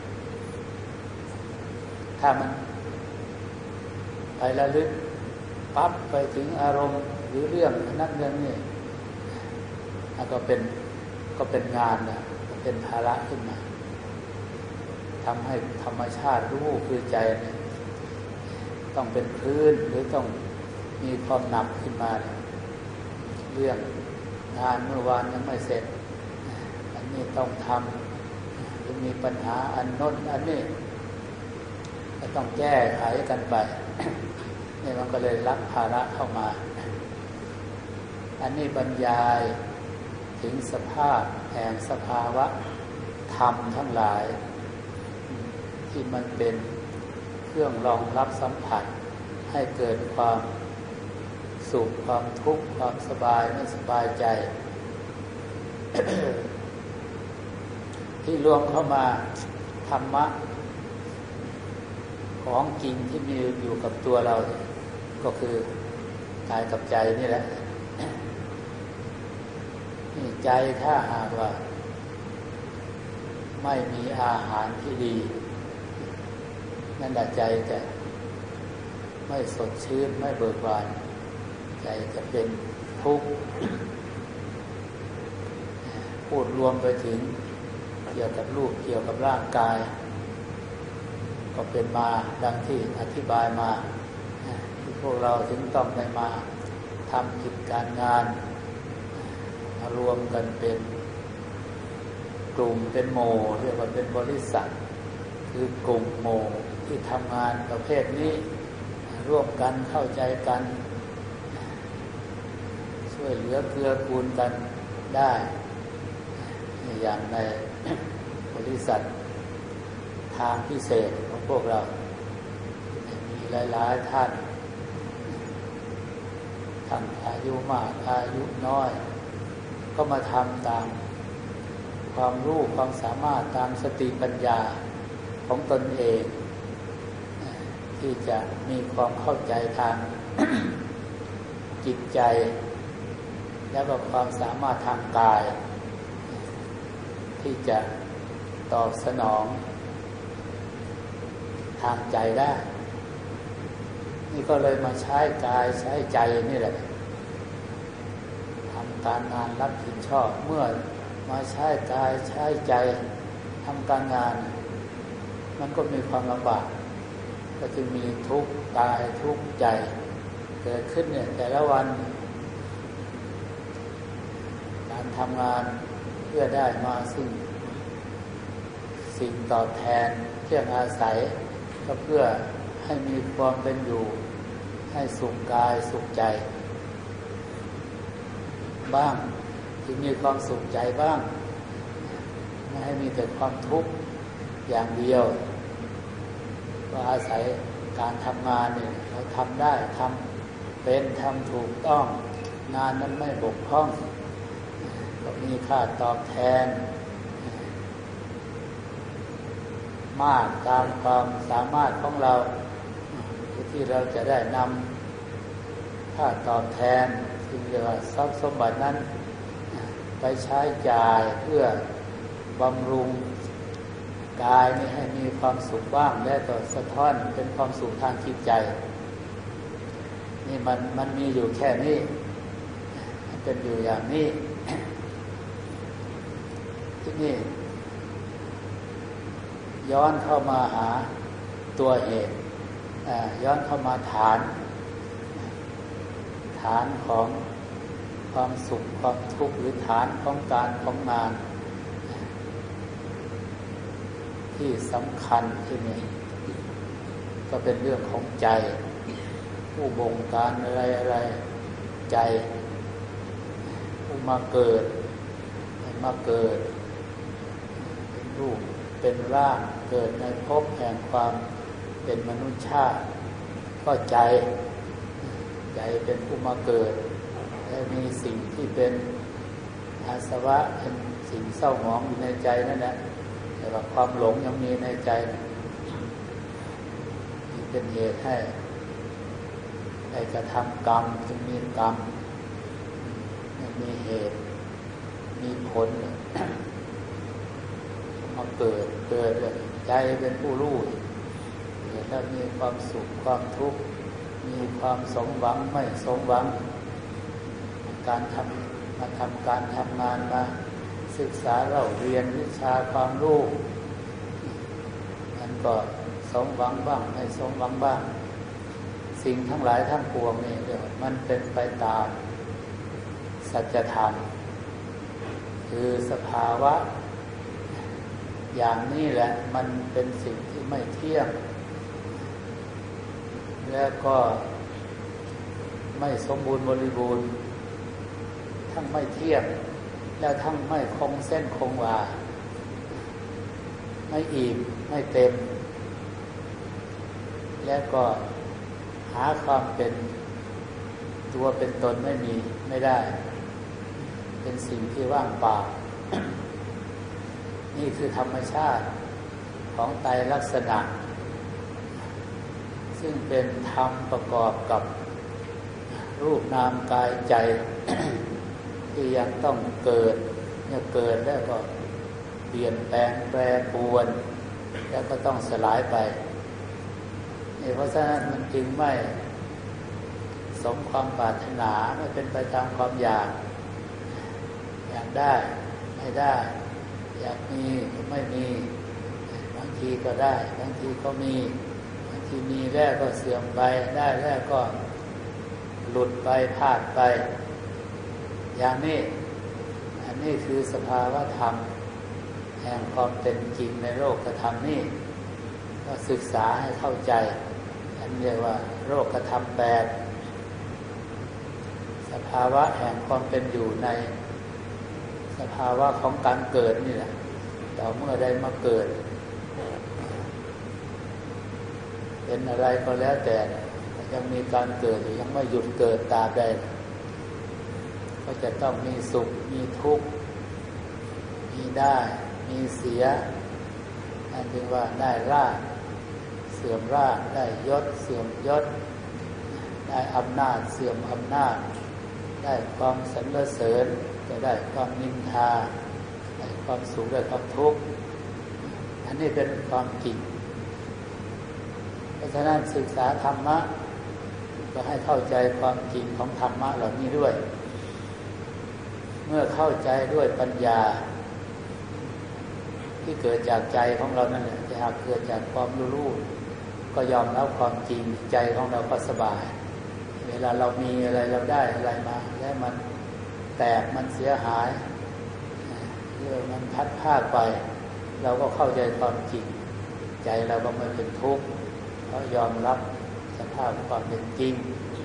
ถ้ามันไประลึกปั๊บไปถึงอารมณ์หรือเรื่องนั้นเรื่องนี้ก็เป็นก็เป็นงานนะเป็นภาระขึ้นมาทำให้ธรรมชาติรู้คือใจเนี่ยต้องเป็นพื้นหรือต้องมีความหนักขึ้นมาเรื่องงานเมื่อวานยังไม่เสร็จอันนี้ต้องทำหรือมีปัญหาอันโน้นอันนี้ก็ต้องแก้ไขกันไปนี่มันก็เลยรับภาระเข้ามาอันนี้บรรยายถึงสภาพแห่งสภาวะธรรมทั้งหลายที่มันเป็นเครื่องรองรับสัมผัสให้เกิดความสุขความทุกข์ความสบายไม่สบายใจ ที่รวมเข้ามาธรรมะของจริงที่มีอยู่กับตัวเราก็คือกายกับใจนี่แหละนี่ใจถ้าหากว่าไม่มีอาหารที่ดีนั่นแหละใจจะไม่สดชื่นไม่เบิกบานใจจะเป็นทุกข์พูดรวมไปถึงเกี่ยวกับรูปเกี่ยวกับร่างกายก็เป็นมาดังที่อธิบายมาที่พวกเราถึงต้องได้มาทำกิจการงานมารวมกันเป็นกลุ่มเป็นโมเรียกว่าเป็นบริษัทคือกลุ่มโมที่ทำงานประเภทนี้ร่วมกันเข้าใจกันช่วยเหลือเกื้อกูลกันได้อย่างในบริษัททางพิเศษของพวกเรามีหลายๆท่านทั้งอายุมากอายุน้อยก็มาทำตามความรู้ความสามารถตามสติปัญญาของตนเองที่จะมีความเข้าใจทาง จิตใจและก็ความสามารถทางกายที่จะตอบสนองทางใจได้นี่ก็เลยมาใช้กายใช้ใจนี่แหละทำการงานรับผิดชอบเมื่อมาใช้กายใช้ใจทำการงานมันก็มีความลำบากก็จะมีทุกข์กายทุกข์ใจเกิดขึ้นเนี่ยแต่ละวันการทำงานเพื่อได้มาซึ่งสิ่งตอบแทนเครื่องอาศัยก็เพื่อให้มีความเป็นอยู่ให้สุขกายสุขใจบ้างที่มีความสุขใจบ้างไม่ให้มีแต่ความทุกข์อย่างเดียวก็อาศัยการทำงานเนี่ยเราทำได้ทำเป็นทำถูกต้องงานนั้นไม่บกพร่องก็มีค่าตอบแทนมากตามความสามารถของเราที่เราจะได้นำค่าตอบแทนที่เรียกว่าทรัพย์สมบัตินั้นไปใช้จ่ายเพื่อบำรุงกายนี้ให้มีความสุขบ้างและก็สะท้อนเป็นความสุขทางจิตใจนี่มันมันมีอยู่แค่นี้มันเป็นอยู่อย่างนี้ที่นี่ย้อนเข้ามาหาตัวเหตุย้อนเข้ามาฐานฐานของความสุขความทุกข์หรือฐานของการของงานที่สำคัญที่นี่ก็เป็นเรื่องของใจผู้บงการอะไรอะไรใจผู้มาเกิดมาเกิดเป็นรูปเป็นร่างเกิดในภพแห่งความเป็นมนุษย์ชาติก็ใจใจเป็นผู้มาเกิดและมีสิ่งที่เป็นอาสวะเป็นสิ่งเศร้าหมองอยู่ในใจนั่นแหละแต่ว่าความหลงยังมีในใจนี่เป็นเหตุให้ได้กระทำกรรมจึงมีกรรมมีเหตุมีผลมาเกิดเกิดใจเป็นผู้รู้แล้วมีความสุขความทุกข์มีความสมหวังไม่สมหวังการทำมาทำการทำงานมาศึกษาเราเรียนวิชาความรู้มันก็สมหวังบ้างไม่สมหวังบ้างสิ่งทั้งหลายทั้งปวงนี่เดี๋ยวมันเป็นไปตามสัจธรรมคือสภาวะอย่างนี้แหละมันเป็นสิ่งที่ไม่เที่ยงแล้วก็ไม่สมบูรณ์บริบูรณ์ทั้งไม่เที่ยงแล้วทั้งไม่คงเส้นคงวาไม่อิ่มไม่เต็มแล้วก็หาความเป็นตัวเป็นตนไม่มีไม่ได้เป็นสิ่งที่ว่างเปล่า นี่คือธรรมชาติของไตรลักษณะซึ่งเป็นธรรมประกอบกับรูปนามกายใจ ที่ยังต้องเกิดเนี่ยเกิดแล้วก็เปลี่ยนแปลงแปรปรวนแล้วก็ต้องสลายไปนี่เพราะฉะนั้นมันจึงไม่สมความปรารถนาไม่เป็นไปตามความอยากอยากได้ไม่ได้อยากมีไม่มีบางทีก็ได้บางทีก็มีบางทีมีแล้วก็เสื่อมไปได้แล้วก็หลุดไปพลาดไปอย่างนี้อันนี้คือสภาวะธรรมแห่งความเป็นจริงในโลกธรรมนี่ก็ศึกษาให้เข้าใจอันเรียกว่าโลกธรรมแปดสภาวะแห่งความเป็นอยู่ในสภาวะของการเกิดนี่แหละต่อเมื่อได้มาเกิดเป็นอะไรก็แล้วแต่ยังมีการเกิดหรือยังไม่หยุดเกิดตราบใดก็จะต้องมีสุขมีทุกข์มีได้มีเสียนั่นคือว่าได้ราชเสื่อมราชได้ยศเสื่อมยศได้อำนาจเสื่อมอำนาจได้ความสรรเสริญจะได้ความนินทาได้ความสุขได้ความทุกข์อันนี้เป็นความจริงเพราะฉะนั้นศึกษาธรรมะก็ให้เข้าใจความจริงของธรรมะเหล่านี้ด้วยเมื่อเข้าใจด้วยปัญญาที่เกิดจากใจของเรานั่นแหละจะหากเกิดจากความรู้ก็ยอมรับความจริงใจของเราก็สบายเวลาเรามีอะไรเราได้อะไรมาแล้วมันแตกมันเสียหายหรือมันพัดพลาดไปเราก็เข้าใจความจริงใจเราก็ไม่เป็นทุกข์เพราะยอมรับสภาพความเป็นจริง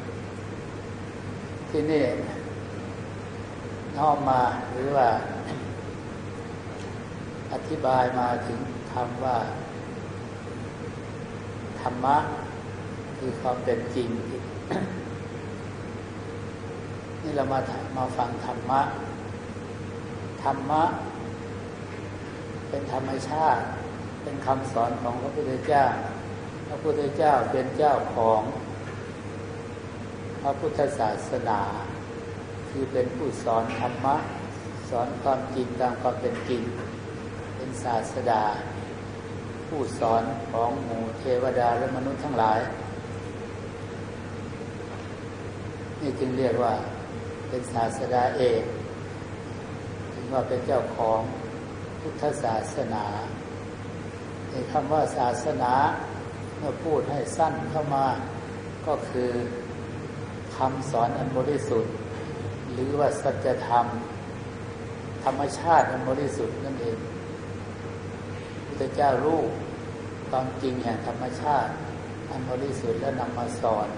ที่นี่น้อมมาหรือว่าอธิบายมาถึงคำว่าธรรมะคือความเป็นจริง นี่เรามามาฟังธรรมะธรรมะเป็นธรรมชาติเป็นคำสอนของพระพุทธเจ้าพระพุทธเจ้าเป็นเจ้าของพระพุทธศาสนาคือเป็นผู้สอนธรรมะสอนความจริงตามความเป็นจริงเป็นศาสดาผู้สอนของหมู่เทวดาและมนุษย์ทั้งหลายนี่จึงเรียกว่าเป็นศาสดาเอกถึงว่าเป็นเจ้าของพุทธศาสนาในคำว่าศาสนาเมื่อพูดให้สั้นเข้ามาก็คือคำสอนอันบริสุทธิ์หรือว่าสัจธรรมธรรมชาติอันบริสุทธิ์นั่นเองพุทธเจ้ารู้ความจริงแห่งธรรมชาติอันบริสุทธิ์และนำมาสอน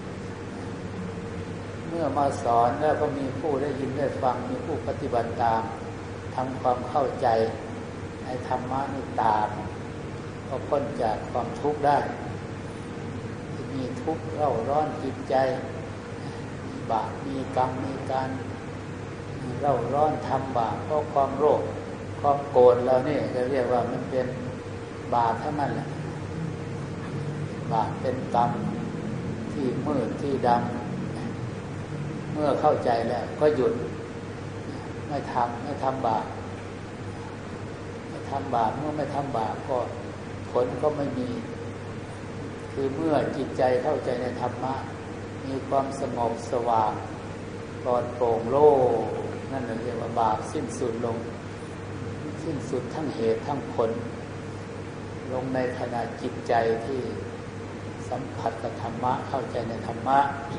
เมื่อมาสอนแล้วก็มีผู้ได้ยินได้ฟังมีผู้ปฏิบัติตามทำความเข้าใจในธรรมะนี้ตามก็พ้นจากความทุกข์ได้ที่มีทุกข์เร่าร้อนจิตใจบบาปมีกรรมมีการเร่าร้อนทำบาปเพราะความโลภความโกรธเราเนี่ยจะเรียกว่ามันเป็นบาปทั้งนั้นแหละบาปเป็นกรรมที่มืดที่ดำเมื่อเข้าใจแล้วก็หยุดไม่ทำไม่ทำบาปไม่ทำบาปเมื่อไม่ทำบาปก็ผลก็ไม่มีคือเมื่อจิตใจเข้าใจในธรรมะมีความสงบสว่างปลอดโปร่งโล่งนั่นเรียกว่าบาปสิ้นสุดลงสิ้นสุดทั้งเหตุทั้งผลลงในขณะจิตใจที่สัมผัสกับธรรมะเข้าใจในธรรมะ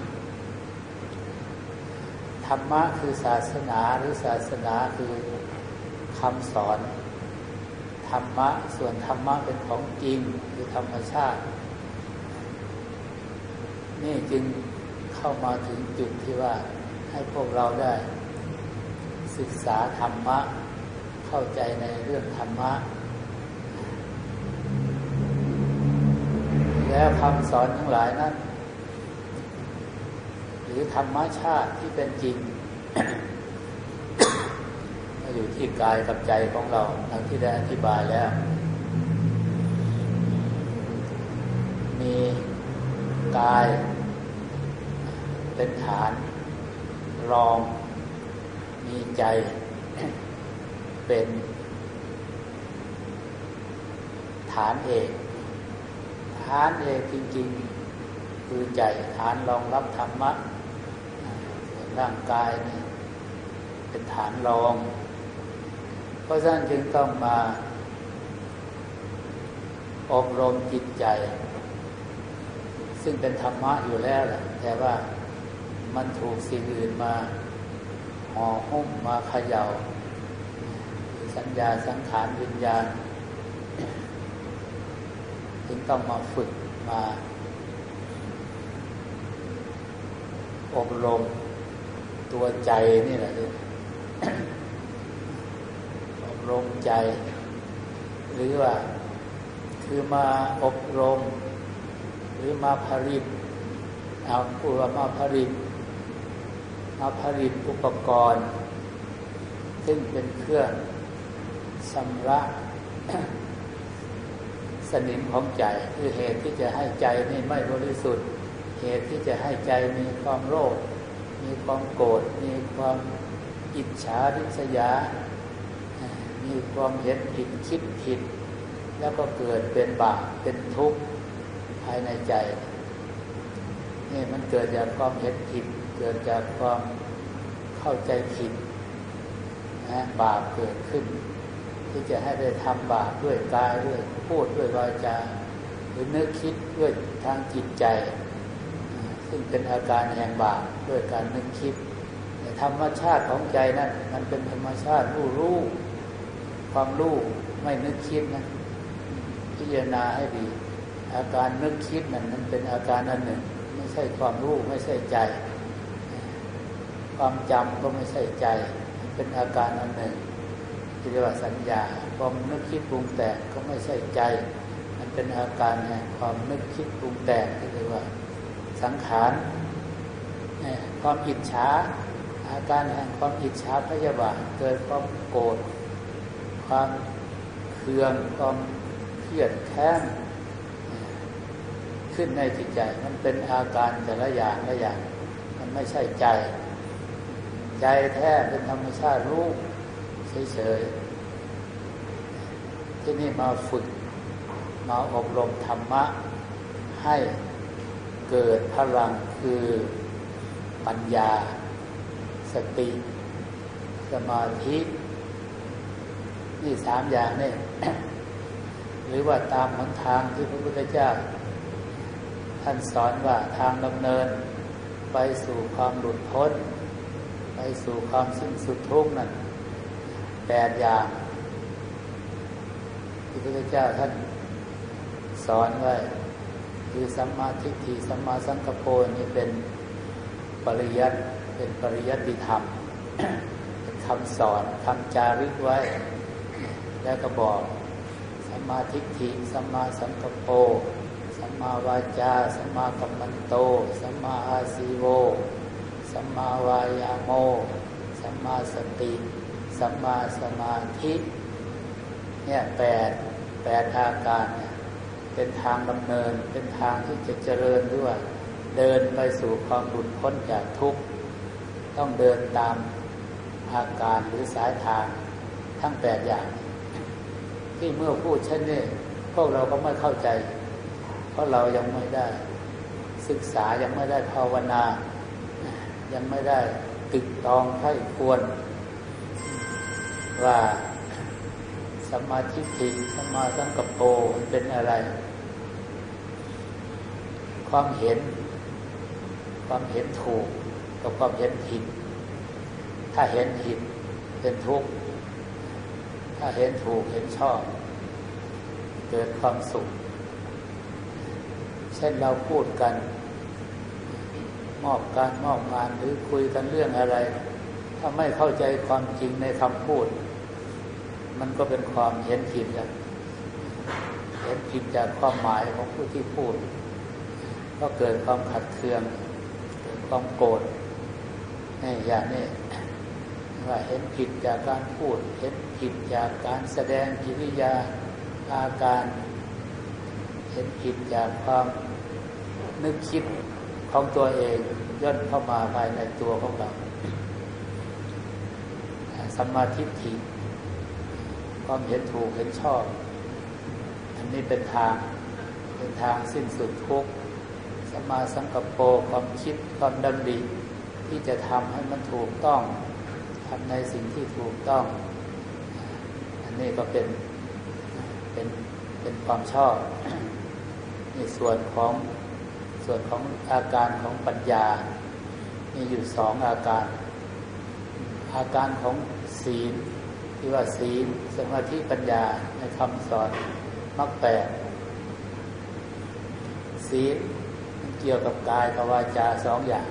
ธรรมะคือศาสนาหรือศาสนาคือคำสอนธรรมะส่วนธรรมะเป็นของจริงคือธรรมชาตินี่จึงเข้ามาถึงจุดที่ว่าให้พวกเราได้ศึกษาธรรมะเข้าใจในเรื่องธรรมะแล้วคำสอนทั้งหลายนั้นหรือธรรมชาติที่เป็นจริง อยู่ที่กายกับใจของเราดังที่ได้อธิบายแล้วมีกายเป็นฐานรองมีใจเป็นฐานเอกฐานเอกจริงๆคือใจฐานรองรับธรรมะส่วนร่างกายนี่เป็นฐานรองเพราะฉะนั้นจึงต้องมาอบรมจิตใจซึ่งเป็นธรรมะอยู่แล้วแหละแต่ว่ามันถูกสิ่งอื่นมาห่อหุ้มมาเขย่าสัญญาสังขารวิญญาณจึงต้องมาฝึกมาอบรมตัวใจนี่แหละ อบรมใจหรือว่าคือมาอบรมหรือมาผลิตเอาพูดว่ามาผลิตมาผลิตอุปกรณ์ซึ่งเป็นเครื่องชำระสนิมของใจคือเหตุที่จะให้ใจนี่ไม่บริสุทธิ์เหตุที่จะให้ใจมีความโลภมีความโกรธมีความอิจฉาริษยามีความเห็นผิดคิดผิดแล้วก็เกิดเป็นบาปเป็นทุกข์ภายในใจนี่มันเกิดจากความเห็นผิดเกิดจากความเข้าใจผิดนะบาปเกิดขึ้นที่จะให้ได้ทำบาปด้วยกายด้วยพูดด้วยวาจาหรือนึกคิดด้วยทางจิตใจซึ่งเป็นอาการแห่งบาปด้วยการนึกคิดธรรมชาติของใจนั้นมันเป็นธรรมชาติรู้รู้ความรู้ไม่นึกคิดนะพิจารณาให้ดีอาการนึกคิดนั้นมันเป็นอาการอันหนึ่งไม่ใช่ความรู้ไม่ใช่ใจความจำก็ไม่ใช่ใจเป็นอาการอันหนึ่งที่เรียกว่าสัญญาความนึกคิดปรุงแต่งก็ไม่ใช่ใจมันเป็นอาการแห่งความนึกคิดปรุงแต่งที่เรียกว่าสังขารความอิจฉาอาการแห่งความอิจฉาพยาบาทเกิดความโกรธความเคืองความเครียดแค้นขึ้นในจิตใจมันเป็นอาการแต่ละอย่างละอย่างมันไม่ใช่ใจใจแท้เป็นธรรมชาติรู้เฉยๆที่นี่มาฝึกมาอบรมธรรมะให้เกิดพลังคือปัญญาสติสมาธินี่สามอย่างนี่ หรือว่าตามหนทางที่พระพุทธเจ้าท่านสอนว่าทางดำเนินไปสู่ความหลุดพ้นไปสู่ความสิ้นสุดทุกข์นั้นแปดอย่างที่พระพุทธเจ้าท่านสอนไว้คือสัมมาทิฏฐิสัมมาสังกัปโปนี่เป็นปริยัติเป็นปริยัติธรรม เป็นคำสอนคำจารึกไว้แล้วก็บอกสัมมาทิฏฐิสัมมาสังกัปโปสัมมาวาจาสัมมากัมมันโตสัมมาอาสีโวสสัมมาวายาโมสัมมาสติสัมมาสมาธิเนี่ยแปดแปดอาการเนี่ยเป็นทางดำเนินเป็นทางที่จะเจริญด้วยเดินไปสู่ความหลุดพ้นจากทุกข์ต้องเดินตามอาการหรือสายทางทั้งแปดอย่างที่เมื่อพูดเช่นนี้พวกเราก็ไม่เข้าใจเพราะเรายังไม่ได้ศึกษายังไม่ได้ภาวนายังไม่ได้ตึกตองไข้ควรว่าสัมมาทิฏฐิสัมมาสังกัปโปเป็นอะไรความเห็นความเห็นถูกกับความเห็นผิดถ้าเห็นผิดเป็นทุกข์ถ้าเห็นถูกเห็นชอบเกิดความสุขเช่นเราพูดกันมอบการมอบงานหรือคุยกันเรื่องอะไรถ้าไม่เข้าใจความจริงในคำพูดมันก็เป็นความเห็นผิดแล้วเห็นผิดจากความหมายของผู้ที่พูดก็เกิดความขัดเคืองเกิดความโกรธนี่อย่างนี้ว่าเห็นผิดจากการพูดเห็นผิดจากการแสดงกิริยาอาการเห็นผิดจากความนึกคิดของตัวเองย่นเข้ามาภายในตัวของเราสัมมาทิฏฐิความเห็นถูกเห็นชอบอันนี้เป็นทางเป็นทางสิ้นสุดทุกข์สัมมาสังกัปโปความคิดความดำริที่จะทำให้มันถูกต้องทำในสิ่งที่ถูกต้องอันนี้ก็เป็นเป็นเป็นความชอบนี่ส่วนของส่วนของอาการของปัญญามีอยู่สองอาการอาการของศีลที่ว่าศีลสมาธิปัญญาในคำสอนมรรคแปดศีลมันเกี่ยวกับกายกับวาจาสองอย่าง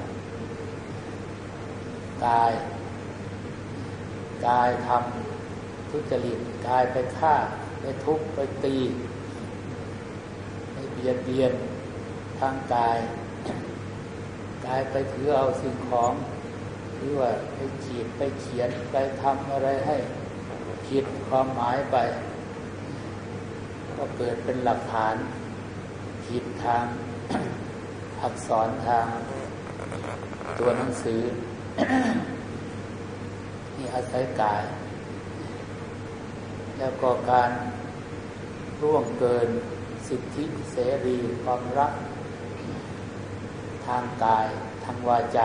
กายกายทำทุจริตกายไปฆ่าไปทุบไปตีไปเบียดเบียนทางกายกายไปถือเอาสิ่งของหรือว่าไปขีดไปเขียนไปทำอะไรให้ผิดความหมายไปก็เกิดเป็นหลักฐานผิดทางอักษรทางตัวหนังสือ นี่อาศัยกายแล้วก็การร่วงเกินสิทธิเสรีความรักทางกายทางวาจา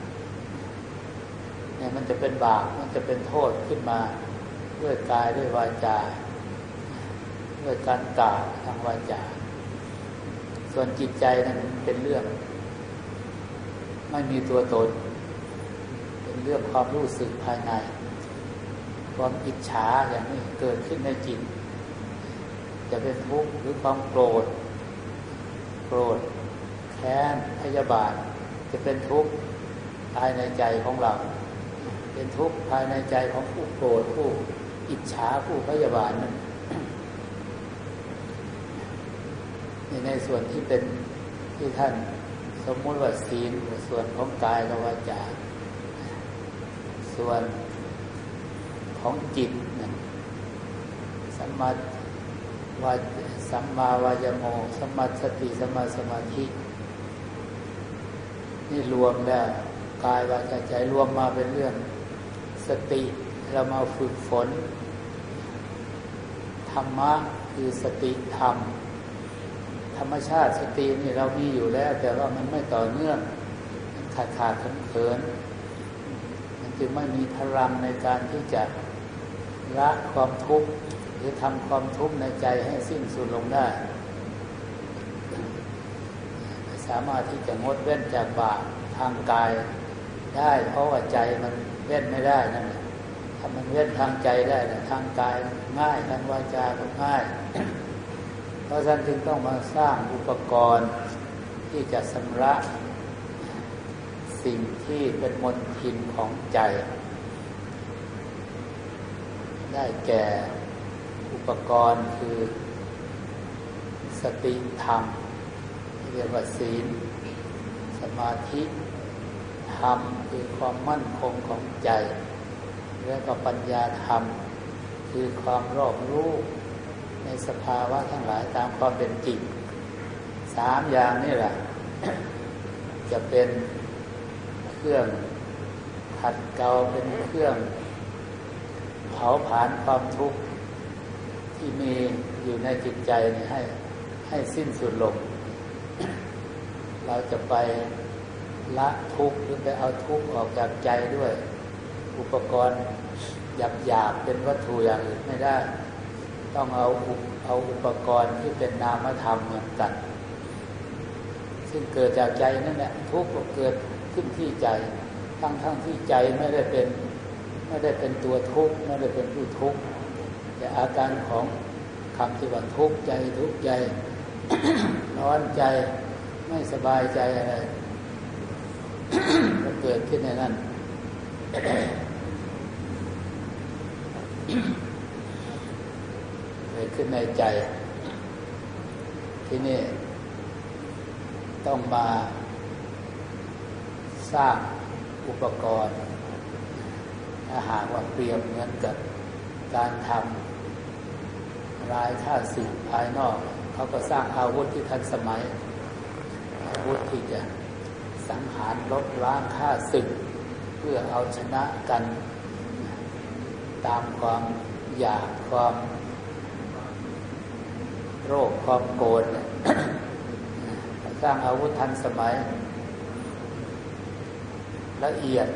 เนี่ยมันจะเป็นบาปมันจะเป็นโทษขึ้นมาด้วยกายด้วยวาจาด้วยการกล่าวทางวาจาส่วนจิตใจนั้นเป็นเรื่องไม่มีตัวตนเป็นเรื่องความรู้สึกภายในความอิจฉาอย่างนี้เกิดขึ้นในจิตจะเป็นทุกข์หรือความโกรธโกรธแค้นพยาบาทจะเป็นทุกข์ภายในใจของเราเป็นทุกข์ภายในใจของผู้โกรธผู้อิจฉาผู้พยาบาทนั้นในส่วนที่เป็นที่ท่านสมมติว่าศีลส่วนของกายและวาจาส่วนของจิตนั้นสัมมาวาสัมมาวายโมสัมมาสติสัมมาสมาธินี่รวมแล้วกายวาจาใจรวมมาเป็นเรื่องสติเรามาฝึกฝนธรรมะคือสติธรรมธรรมชาติสตินี่เรามีอยู่แล้วแต่ว่ามันไม่ต่อเนื่องมันขาดขาดเขินๆมันจึงไม่มีพลังในการที่จะละความทุกข์หรือทำความทุกข์ในใจให้สิ้นสุดลงได้สามารถที่จะงดเว้นจากบาปทางกายได้เพราะว่าใจมันเว้นไม่ได้นั่นแหละถ้ามันเว้นทางใจได้แต่ทางกายง่ายทางวาจาก็ง่ายเพราะฉะนั้นจึงต้องมาสร้างอุปกรณ์ที่จะชำระสิ่งที่เป็นมลทินของใจได้แก่อุปกรณ์คือสติธรรมเรียกว่าศีลสมาธิธรรมคือความมั่นคงของใจแล้วก็ปัญญาธรรมคือความรอบรู้ในสภาวะทั้งหลายตามความเป็นจริงสามอย่างนี่แหละ จะเป็นเครื่องขัดเกลาเป็นเครื่องเผาผลาญความทุกข์ที่มีอยู่ในจิตใจนี่ให้ให้สิ้นสุดลง เราจะไปละทุกข์หรือไปเอาทุกข์ออกจากใจด้วยอุปกรณ์หยาบๆเป็นวัตถุอย่างอื่นไม่ได้ต้องเอาเอาอุปกรณ์ที่เป็นนามธรรมเหมือนกันซึ่งเกิดจากใจนั่นแหละทุกข์ก็เกิดขึ้นที่ใจทั้งทั้งที่ใจไม่ได้เป็นไม่ได้เป็นตัวทุกข์ไม่ได้เป็นผู้ทุกข์แต่อาการของคำที่ว่าทุกข์ใจทุกข์ใจ ร้อนใจไม่สบายใจอะไร ก็เกิดขึ้นในนั้น เกิดขึ้นในใจที่นี่ต้องมาสร้างอุปกรณ์ถ้าหากว่าเปรียบเหมือนกับการทำลายฆ่าศึกภายนอกเขาก็สร้างอาวุธที่ทันสมัยอาวุธที่จะสังหารลบล้างฆ่าศึกเพื่อเอาชนะกันตามความอยากความโรคความโกรธ สร้างอาวุธทันสมัยละเอียด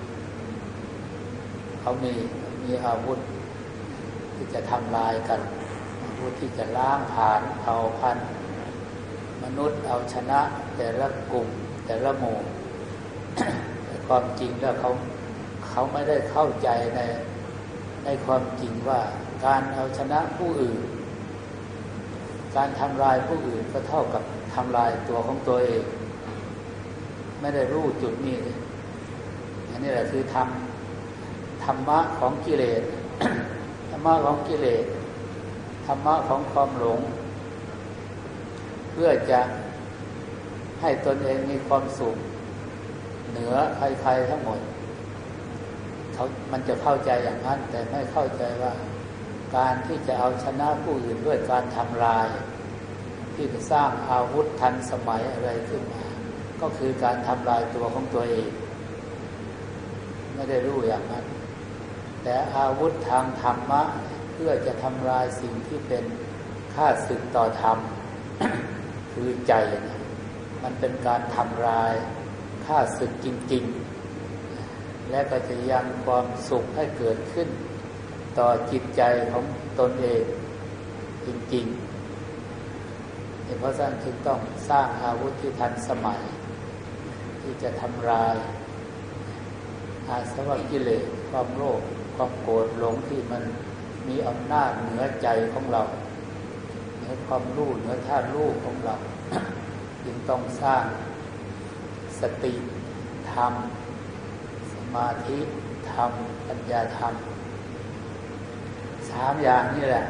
เขามีมีอาวุธที่จะทำลายกันอาวุธที่จะล้างผลาญเผ่าพันธุ์มนุษย์เอาชนะแต่ละกลุ่มแต่ละหมู่ แต่ความจริงแล้วเขาเขาไม่ได้เข้าใจในในความจริงว่าการเอาชนะผู้อื่นการทำลายผู้อื่นก็เท่ากับทำลายตัวของตัวเองไม่ได้รู้จุดนี้อันนี้แหละคือธรรมธรรมะของกิเลส ธรรมะของกิเลสธรรมะของความหลงเพื่อจะให้ตนเองมีความสุขเหนือใครๆทั้งหมดเขามันจะเข้าใจอย่างนั้นแต่ไม่เข้าใจว่าการที่จะเอาชนะผู้อื่นด้วยการทำลายที่จะสร้างอาวุธทันสมัยอะไรขึ้นมาก็คือการทำลายตัวของตัวเองไม่ได้รู้อย่างนั้นแต่อาวุธทางธรรมะเพื่อจะทำลายสิ่งที่เป็นข้าศึกต่อธรรม คือใจนะมันเป็นการทำลายข้าศึกจริงๆและก็จะยังความสุขให้เกิดขึ้นต่อจิตใจของตนเองจริงๆเพราะฉะนั้นจึงต้องสร้างอาวุธที่ทันสมัยที่จะทำลายอาสวะกิเลสความโลภความโกรธหลงที่มันมีอำนาจเหนือใจของเราเหนือความรู้เหนือธาตุรู้ของเรา จึงต้องสร้างสติธรรมสมาธิธรรมปัญญาธรรมสามอย่างนี่แหละ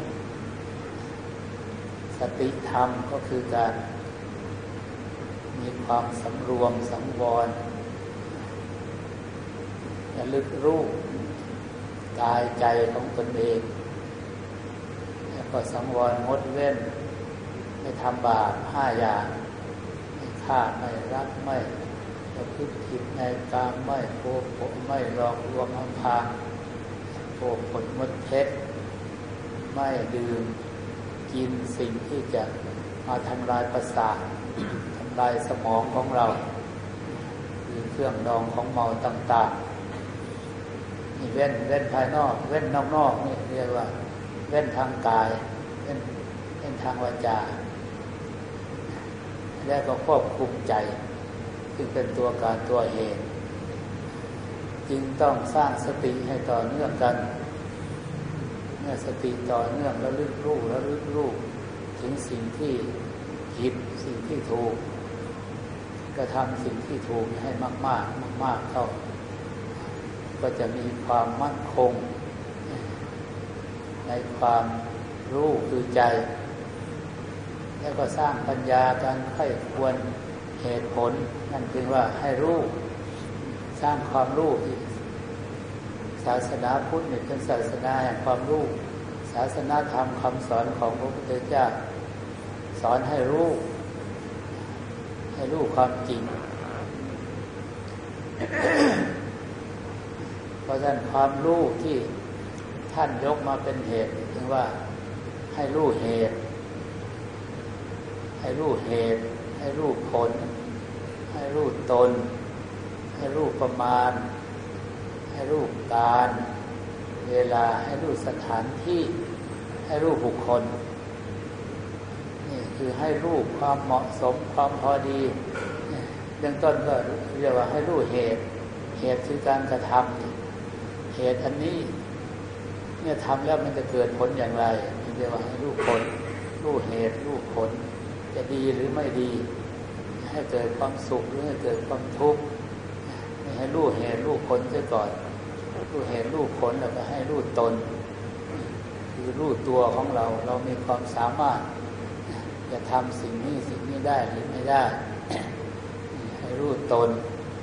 สติธรรมก็คือการมีความสำรวมสังวรระลึกรู้กายใจของตนเองแล้วก็สังวรงดเว้นไม่ทำบาปห้าอย่างไม่ฆ่าไม่รักไม่ประพฤติผิดในกามไม่โกหกไม่หลอกลวงอำพรางโกหกมดเท็จไม่ดื่มกินสิ่งที่จะมาทำลายประสาท ทำลายสมองของเราคือเครื่องดองของเมาต่างๆนี่เว้นเว้นภายนอกเว้นนอกๆนี่เรียกว่าเว้นทางกายเว้นเว้นทางวาจาแล้วก็ควบคุมใจซึ่งเป็นตัวการตัวเหตุจึงต้องสร้างสติให้ต่อเนื่องกันเมื่อสติต่อเนื่องแล้วลึกรู้แล้วลึกรู้ถึงสิ่งที่ผิดสิ่งที่ถูกก็ทำสิ่งที่ถูกให้มากๆ มากๆเข้าก็จะมีความมั่นคงในความรู้คือใจแล้วก็สร้างปัญญาการไข้ควรเหตุผลนั่นคือว่าให้รู้สร้างความรู้ที่ศาสนาพุทธเนี่ยเป็นศาสนาแห่งความรู้ศาสนาธรรมคำสอนของพระพุทธเจ้าสอนให้รู้ให้รู้ความจริง เพราะฉะนั้นความรู้ที่ท่านยกมาเป็นเหตุถึงว่าให้รู้เหตุให้รู้เหตุให้รู้ผลให้รู้ตนให้รู้ประมาณให้รู้การเวลาให้รู้สถานที่ให้รู้บุคคลนี่คือให้รู้ความเหมาะสมความพอดีเบื้องต้นก็เรียกว่าให้รู้เหตุเหตุคือการกระทำเหตุอันนี้เนี่ยทำแล้วมันจะเกิดผลอย่างไรเรียกว่าให้รู้ผลรู้เหตุรู้ผลจะดีหรือไม่ดีให้เกิดความสุขหรือให้เกิดความทุกข์ให้รู้เหตุรู้ผลเสียก่อนรู้เหตุรู้ผลแล้วก็ให้รู้ตนคือรู้ตัวของเราเรามีความสามารถจะทำสิ่งนี้สิ่งนี้ได้หรือไม่ได้ให้รู้ตน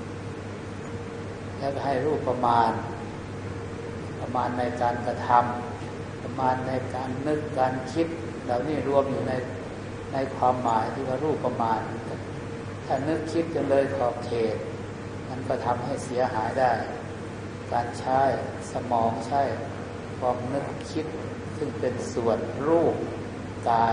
แล้วก็ให้รู้ประมาณประมาณในการกระทำประมาณในการนึกการคิดเหล่านี้รวมอยู่ในในความหมายที่ว่ารู้ประมาณถ้านึกคิดจนเลยขอบเขตมันก็ทำให้เสียหายได้การใช้สมองใช้ความนึกคิดซึ่งเป็นส่วนรูปกาย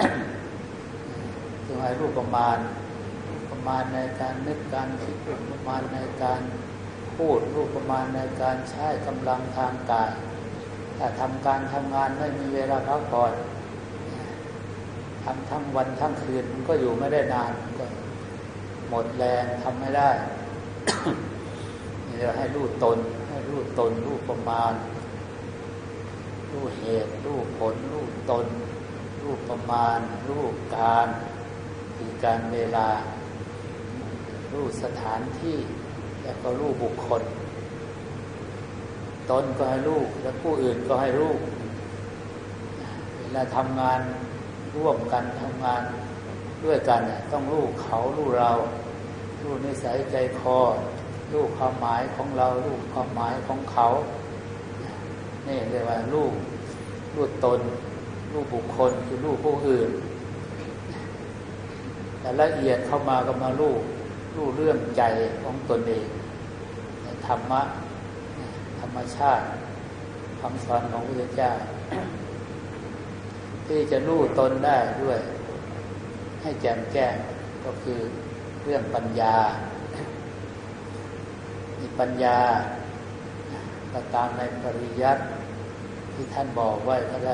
จึงให้รูปประมาณประมาณในการนึกการคิดรูปประมาณในการพูดรูปประมาณในการใช้กำลังทางกายถ้าทำการทำงานไม่มีเวลาพักผ่อนทำทั้งวันทั้งคืนมันก็อยู่ไม่ได้นานก็หมดแรงทำไม่ได้ นี่เราให้รู้ตนให้รู้ตนรู้ประมาณรู้เหตุรู้ผลรู้ตนรู้ประมาณรู้การคือการเวลารู้สถานที่แล้วก็รู้บุคคลตนก็ให้รู้และผู้อื่นก็ให้รู้เวลาทำงานร่วมกันทำงานด้วยกันต้องรู้เขารู้เรารู้นิสัยใจคอรู้ความหมายของเรารู้ความหมายของเขานี่เรียกว่ารู้รู้ตนรู้บุคคลคือรู้ผู้อื่นแต่ละเอียดเข้ามาก็มารู้รู้เรื่องใจของตนเองธรรมะธรรมชาติคำสอนของพระพุทธเจ้า ที่จะรู้ตนได้ด้วยให้แจ่มแจ้งก็คือเรื่องปัญญามีปัญญาก็ตามในปริยัติที่ท่านบอกไว้ก็ได้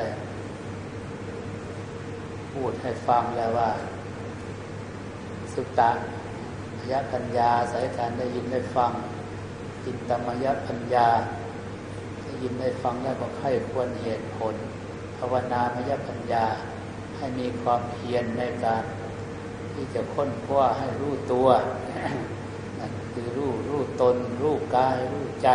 พูดให้ฟังแล้วว่าสุตตะมยปัญญาสายการได้ยินได้ฟังจินตมยปัญญาได้ยินได้ฟังแล้วก็ให้ควรเหตุผลภาวนามยปัญญาให้มีความเพียรในการที่จะค้นคว้าให้รู้ตัวนั่นคือรู้รู้ตนรู้กายรู้ใจ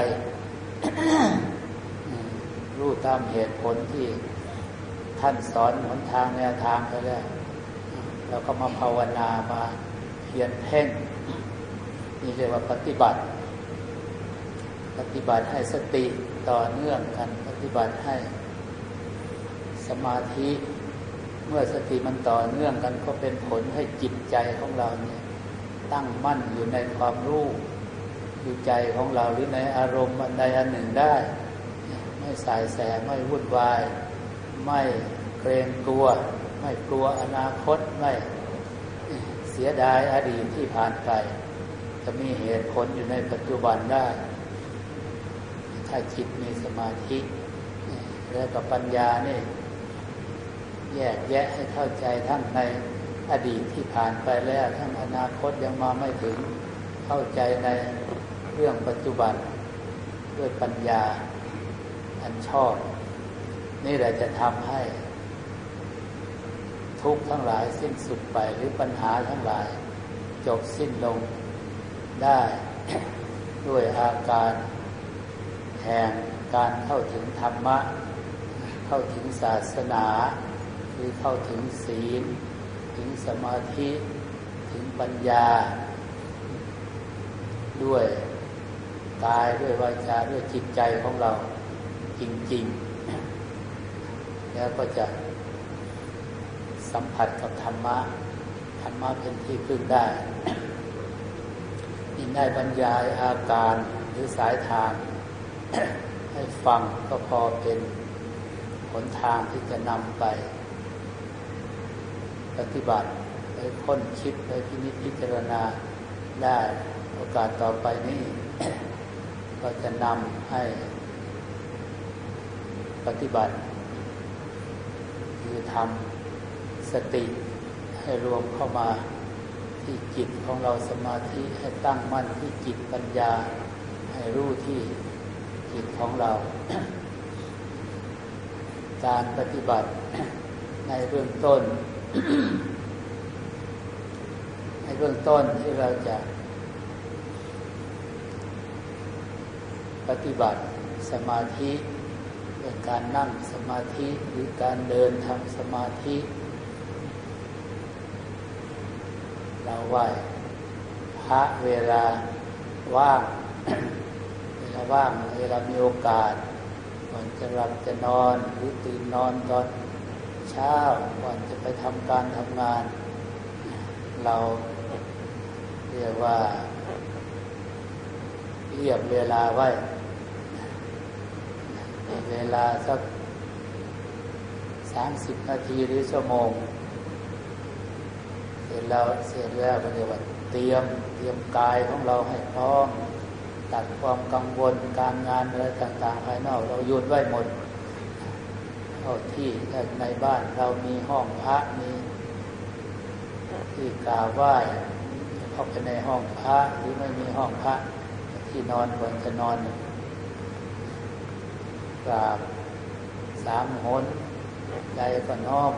รู้ตามเหตุผลที่ท่านสอนหนทางแนวทางไปแล้วเราก็มาภาวนามาเพียรเพ่งนี่เรียกว่าปฏิบัติปฏิบัติให้สติต่อเนื่องกันปฏิบัติให้สมาธิเมื่อสติมันต่อเนื่องกันก็เป็นผลให้จิตใจของเราเนี่ยตั้งมั่นอยู่ในความรู้อยู่ใจของเราหรือในอารมณ์อันใดอันหนึ่งได้ไม่สายแสไม่วุ่นวายไม่เกรงกลัวไม่กลัวอนาคตไม่เสียดายอดีตที่ผ่านไปจะมีเหตุผลอยู่ในปัจจุบันได้ถ้าจิตมีสมาธิแล้วกับปัญญานี่แยกแยะให้เข้าใจทั้งในอดีตที่ผ่านไปแล้วทั้งอนาคตยังมาไม่ถึงเข้าใจในเรื่องปัจจุบันด้วยปัญญาอันชอบนี่แหละจะทำให้ทุกข์ทั้งหลายสิ้นสุดไปหรือปัญหาทั้งหลายจบสิ้นลงได้ ด้วยอาการแห่งการเข้าถึงธรรมะเข้าถึงศาสนาคือเข้าถึงศีลถึงสมาธิถึงปัญญาด้วยกายด้วยวาจาด้วยจิตใจของเราจริงๆแล้วก็จะสัมผัสกับธรรมะธรรมะเป็นที่พึ่งได้ยิ่งได้บรรยายอาการหรือสายทาง ให้ฟังก็พอเป็นหนทางที่จะนำไปปฏิบัติไปค้นคิดไปพินิจพิจารณาได้โอกาสต่อไปนี้ ก็จะนำให้ปฏิบัติคือทำสติให้รวมเข้ามาที่จิตของเราสมาธิให้ตั้งมั่นที่จิตปัญญาให้รู้ที่จิตของเรา การปฏิบัติในเบื้องต้น ในเบื้องต้นที่เราจะปฏิบัติสมาธิเป็นการนั่งสมาธิหรือการเดินทำสมาธิเราไหว้พระเวลาว่าง เวลาว่างเวลามีโอกาสก่อนจะหลับจะนอนหรือตื่นนอนตอนเช้าก่อนจะไปทำการทำงานเราเรียกว่าเรียบเวลาไว้เวลาสักสามสิบนาทีหรือชั่วโมงเสร็จแล้วเสร็จแล้วก็เรียกว่าเตรียมเตรียมกายของเราให้พร้อมตัดความกังวลการงานอะไรต่างๆภายนอกเราหยุดไว้หมดเข้าที่ในบ้านเรามีห้องพระมีที่กราบไหว้เข้าไปในห้องพระหรือไม่มีห้องพระที่นอนควรจะนอนกราบสามหนใจก็น้อม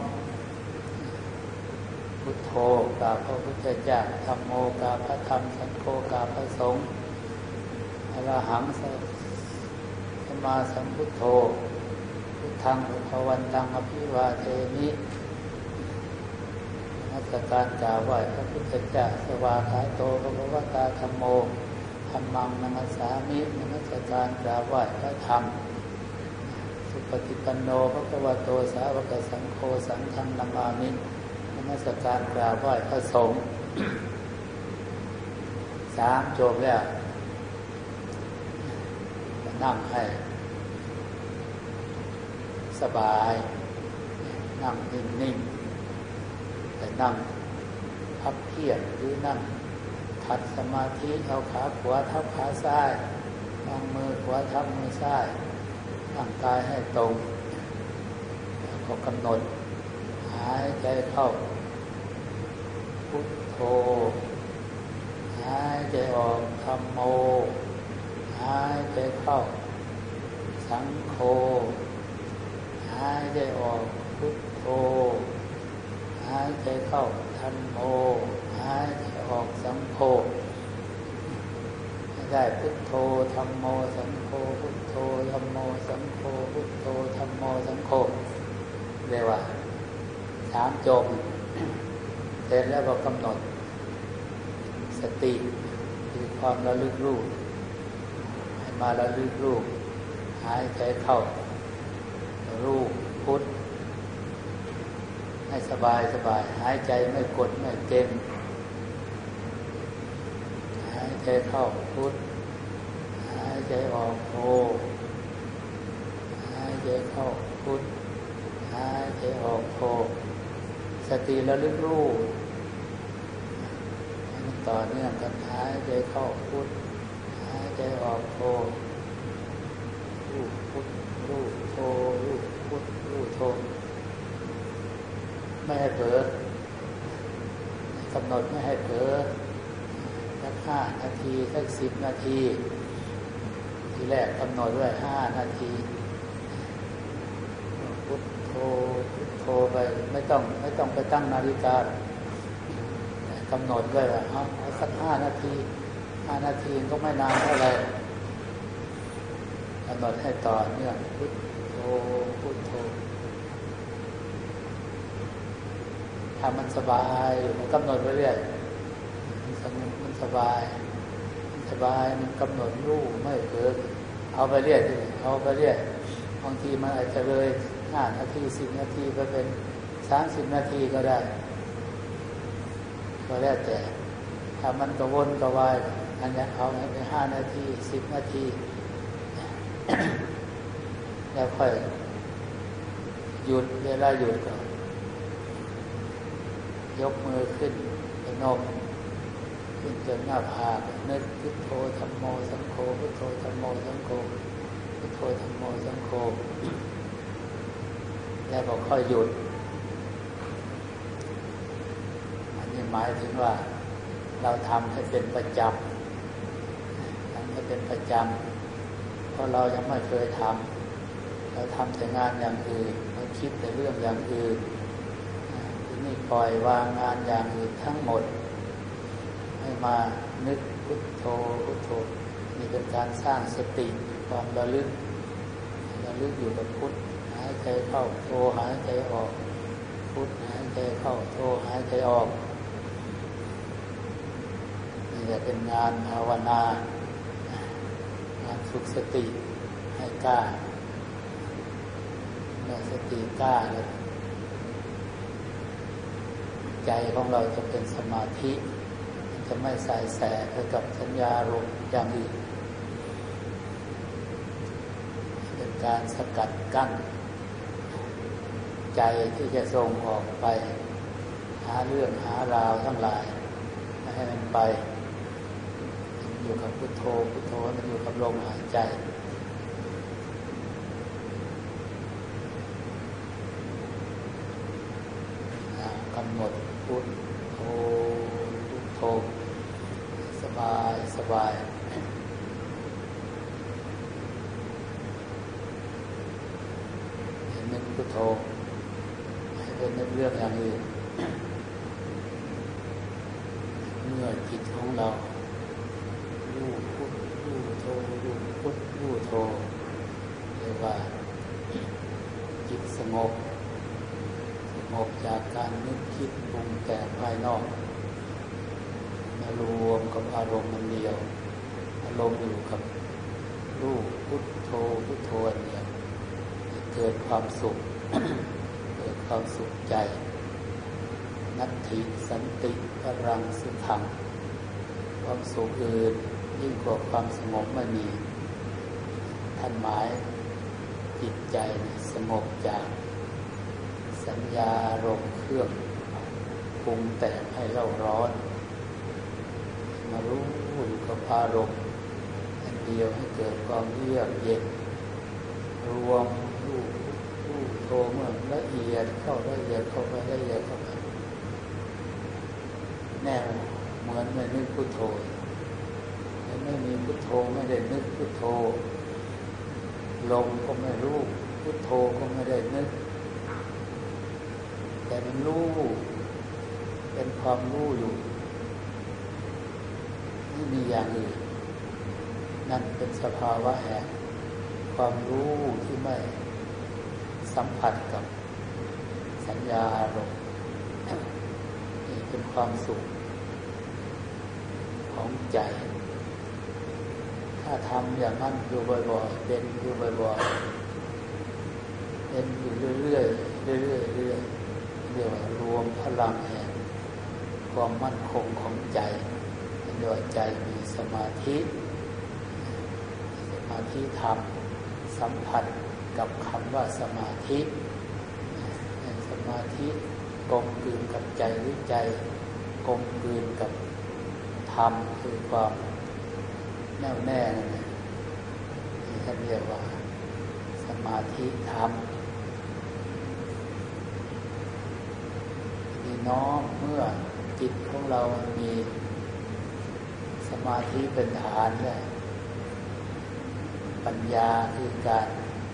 พุทโธกราบพระพุทธเจ้าธัมโมกราบพระธรรมสังโฆกราบพระสงฆ์อรหังสัมมาสัมพุทโธพุทธังภวันตังอภิวาเทมินมัสการกราบไหว้พระพุทธเจ้าสวากขาโตภควตาธัมโมธัมมังนัมสสามินมัสการกราบไหว้พระธรรมสุปฏิปันโนภควโตสาวกสังโฆสังฆังนามามินมัสการกราบไหว้พระสงฆ์ สามจบแล้วมานั่งให้สบายนั่งนิ่งๆแต่นั่งพับเพียบหรือนั่งขัดสมาธิเอาขาขวาทับขาซ้ายวางมือขวาทับมือซ้ายตั้งกายให้ตรงแล้วก็กำหนดหายใจเข้าพุทโธหายใจออกธัมโมหายใจเข้าสังโฆหายใจออกพุทโธหายใจเข้าธัมโมหายใจออกสังโฆได้พุทโธธัมโมสังโฆพุทโธธัมโมสังโฆพุทโธธัมโมสังโฆเรียกว่าสามจบเสร็จแล้วก็กำหนดสติคือความระลึกรู้ให้มาระลึกรู้หายใจเข้ารู้พุทให้สบายสบายหายใจไม่กดไม่เต็มหายใจเข้าพุทหายใจออกโธหายใจเข้าพุทหายใจออกโธสติระลึกรู้ต่อเนื่องกันหายใจเข้าพุทหายใจออกโธรู้พุทรู้โธรู้พุทรู้โธไม่ให้เผลอกำหนดไม่ให้เผลอสักห้านาทีสักสิบนาทีทีแรกกำหนดไว้ห้านาทีพุทโธพุทโธไปไม่ต้องไม่ต้องไปตั้งนาฬิกากำหนดไว้ว่าเอาสักห้านาทีห้านาทีก็ไม่นานเท่าไหร่กำหนดให้ต่อเนื่องพุทโธพุทโธถ้ามันสบายมันกำหนดไปเรื่อยมันสงบมันสบายมันสบายมันกำหนดรู้ไม่เกิดเอาไปเรื่อยเอาไปเรื่อยบางทีมันอาจจะเลยห้านาทีสิบนาทีไปเป็นสามสิบนาทีก็ได้ก็แล้วแต่ถ้ามันกระวนกระวายอันนี้เอาไปห้านาทีสิบนาที แล้วค่อยหยุดเวลาหยุดก็ยกมือขึ้นไปนมขึ้นจนหน้าผากนึกพุทโธธัมโมสังโฆพุทโธธัมโมสังโฆพุทโธธัมโมสังโฆแล้วก็ค่อยหยุดอันนี้หมายถึงว่าเราทำให้เป็นประจำทำให้เป็นประจำเพราะเรายังไม่เคยทำเราทำแต่งานอย่างอื่นเราคิดแต่เรื่องอย่างอื่นที่นี่ปล่อยวางงานอย่างอื่นทั้งหมดให้มานึกพุทโธพุทโธนี่เป็นการสร้างสติความระลึกระลึกอยู่กับพุทหายใจเข้าโธหายใจออกพุทหายใจเข้าโธหายใจออกนี่จะเป็นงานภาวนางานฝึกสติให้กล้าเมื่อสติกล้าแล้วใจของเราจะเป็นสมาธิจะไม่ใส่แสไปกับสัญญาอารมณ์อย่างอื่นเป็นการสกัดกั้นใจที่จะส่งออกไปหาเรื่องหาราวทั้งหลายไม่ให้มันไปอยู่กับพุทโธพุทโธมันอยู่กับลมหายใจกำหนดพุทโธพุทโธสบายสบายนึกพุทโธให้เป็นนึกเรื่องอย่างอื่นเมื่อจิตของเรารู้พุทรู้โธรู้พุทรู้โธเรียกว่าจิตสงบสงบจากการนึกคิดปรุงแต่งภายนอกมารวมกับอารมณ์มันเดียวอารมณ์อยู่กับรู้พุทโธพุทโธเนี่ยเกิดความสุข เกิดความสุขใจนัตถิสันติพลังสุขังความสุขอื่นยิ่งกว่าความสงบไม่มีท่านหมายจิตใจสงบจากสัญญาอารมณ์เครื่องปรุงแต่งให้เราร้อนมารู้อยู่กับอารมณ์อันเดียวให้เกิดความเยือกเย็นรวมรู้รู้โธเมื่อละเอียดเข้าละเอียดเข้าไปละเอียดเข้าไปแน่เหมือนไม่นึกพุทโธไม่มีพุทโธไม่ได้นึกพุทโธลมก็ไม่รู้พุทโธก็ไม่ได้นึกแต่มันรู้เป็นความรู้อยู่ไม่มีอย่างอื่นนั่นเป็นสภาวะแห่งความรู้ที่ไม่สัมผัสกับสัญญาอารมณ์นี่เป็นความสุขของใจถ้าทำอย่างนั้นอยู่บ่อยๆเป็นอยู่บ่อยๆเป็นอยู่เรื่อยๆเรื่อยๆเรื่อยๆเรียกว่ารวมพลังแห่งความมั่นคงของใจเรียกว่าใจมีสมาธิสมาธิธรรมสัมผัสกับคำว่าสมาธิสมาธิกลมกลืนกับใจหรือใจกลมกลืนกับธรรมคือความแน่วแน่นั่นเองที่ท่านเรียกว่าสมาธิธรรมมีน้อมเมื่อจิตของเรามีสมาธิเป็นฐานเนี่ยปัญญาคือการ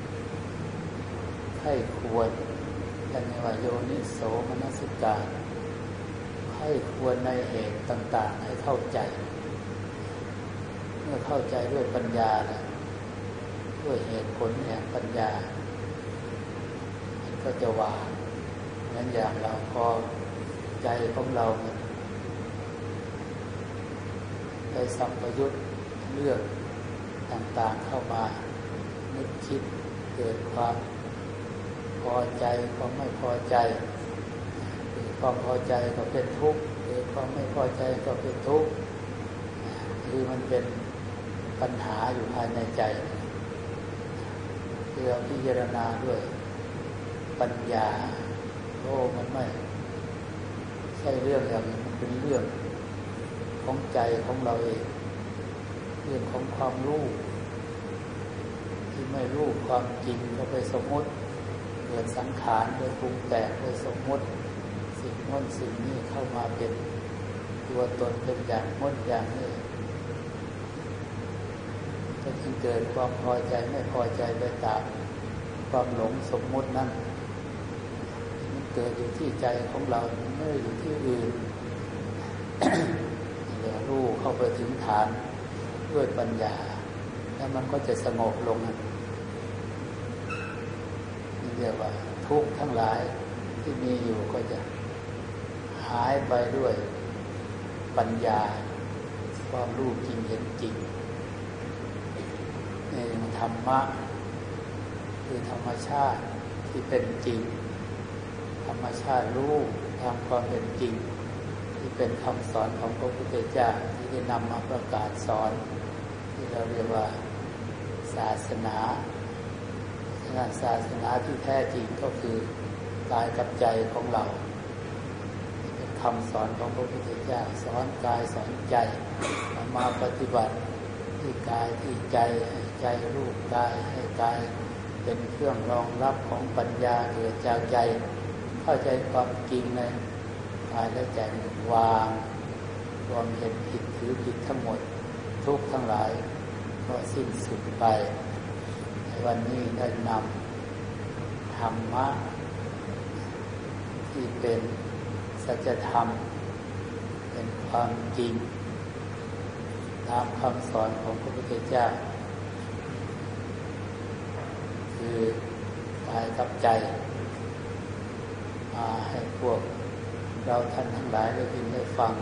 ไข้ควรท่านเรียกว่าโยนิโสมนสิการไข้ควรในเหตุต่างๆให้เข้าใจเมื่อเข้าใจด้วยปัญญานะด้วยเหตุผลแห่งปัญญามันก็จะวางนั้นอย่างเราพอใจของเราไปสัมปยุตเรื่องต่างๆเข้ามานึกคิดเกิดความพอใจความไม่พอใจเกิดความพอใจก็เป็นทุกข์เกิดความไม่พอใจก็เป็นทุกข์คือมันเป็นปัญหาอยู่ภายในใจเพื่อพิจารณาด้วยปัญญาโอ้มันไม่ใช่เรื่องอย่างนี้มันเป็นเรื่องของใจของเราเองเรื่องของความรู้ที่ไม่รู้ความจริงก็ไปสมมติเกิดสังขารโดยปรุงแต่งโดยสมมติสิ่งโน้นสิ่งนี้เข้ามาเป็นตัวตนเป็นอย่างโน้นอย่างนี้ก็จึงเกิดความพอใจไม่พอใจไปตามความหลงสมมตินั้นมันเกิดอยู่ที่ใจของเราไม่ได้อยู่ที่อื่น เดี๋ยวรู้เข้าไปถึงฐานด้วยปัญญาแล้วมันก็จะสงบลงนี่เรียกว่าทุกข์ทั้งหลายที่มีอยู่ก็จะหายไปด้วยปัญญาความรู้จริงเห็นจริงนี่ธรรมะคือธรรมชาติที่เป็นจริงธรรมชาติรู้ตามความเป็นจริงที่เป็นคำสอนของพระพุทธเจ้าที่ได้นำมาประกาศสอนที่เราเรียกว่าศาสนาศาสนาที่แท้จริงก็คือกายกับใจของเราเป็นคำสอนของพระพุทธเจ้าสอนกายสอนใจมาปฏิบัติที่กายที่ใจให้ใจรู้กายให้กายเป็นเครื่องรองรับของปัญญาเกิดจากใจเข้าใจความจริงในกายและใจวางความเห็นผิดถือผิดทั้งหมดทุกข์ทั้งหลายก็สิ้นสุดไปในวันนี้ได้นำธรรมะที่เป็นสัจธรรมเป็นความจริงตามคำสอนของพระพุทธเจ้าคือกายกับใจมาให้พวกเราท่านทั้งหลายได้ยินได้ฟัง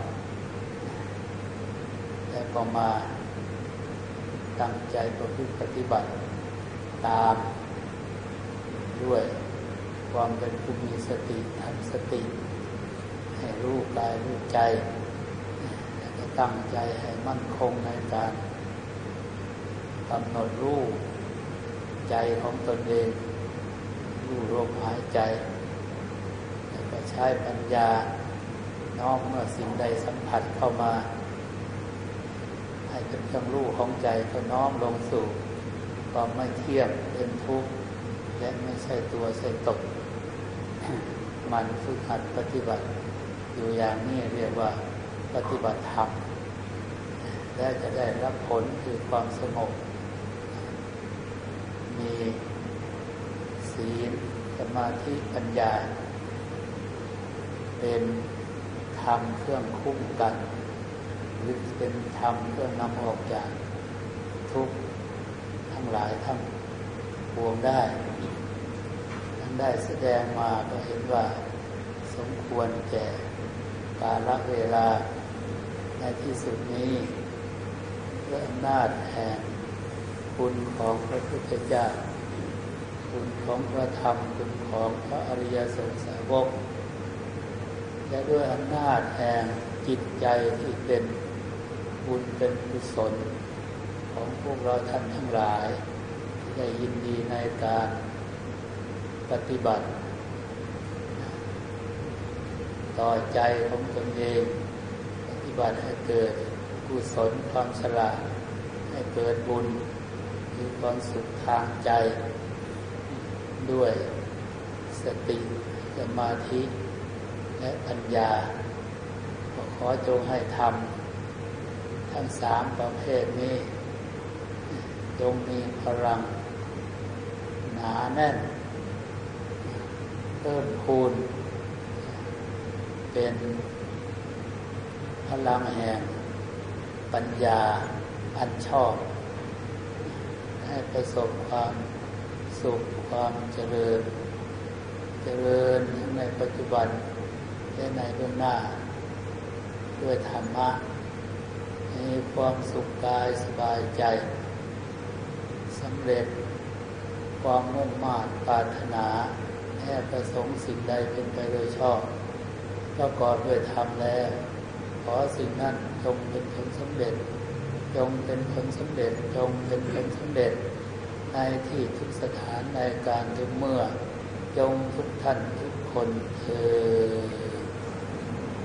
และก็มาตั้งใจประพฤติปฏิบัติตามด้วยความเป็นผู้มีสติทำสติให้รู้กายรู้ใจและก็ตั้งใจให้มั่นคงในการกำหนดรู้ใจของตนเองรู้ลมหายใจแล้วก็ใช้ปัญญาน้อมเมื่อสิ่งใดสัมผัสเข้ามาให้เป็นเครื่องรู้ของใจก็น้อมลงสู่ความไม่เที่ยงเป็นทุกข์และไม่ใช่ตัวใช่ตนมันฝึกหัดปฏิบัติอยู่อย่างนี้เรียกว่าปฏิบัติธรรมและจะได้รับผลคือความสงบมีศีลสมาธิปัญญาเป็นธรรมเครื่องคุ้มกันหรือเป็นธรรมเครื่องนำออกจากทุกข์ทั้งหลายทั้งปวงได้ทั้งได้แสดงมาก็เห็นว่าสมควรแก่กาลเวลาในที่สุดนี้ด้วยอำนาจแห่งคุณของพระพุทธเจ้าคุณของพระธรรมคุณของพระอริยสงฆ์สาวกและด้วยอำนาจแห่งจิตใจที่เป็นบุญเป็นกุศลของพวกเราท่านทั้งหลายที่ได้ยินดีในการปฏิบัติต่อใจของตนเองปฏิบัติให้เกิดกุศลความฉลาดให้เกิดบุญคือความสุขทางใจด้วยสติสมาธิและปัญญาก็ขอจงให้ทำทั้งสามประเภทนี้จงมีพลังหนาแน่นเพิ่มพูนเป็นพลังแห่งปัญญาอันชอบให้ประสบความสุขความเจริญเจริญในปัจจุบันและในเบื้องหน้าด้วยธรรมะมีความสุขกายสบายใจสำเร็จความมุ่งมั่นปรารถนาแค่ประสงค์สิ่งใดเป็นไปโดยชอบประกอบด้วยธรรมแล้วขอสิ่งนั้นจงเป็นผลสำเร็จจงเป็นผลสำเร็จจงเป็นผลสำเร็จในที่ทุกสถานในการทุกเมื่อจงทุกท่านทุกคนเถิด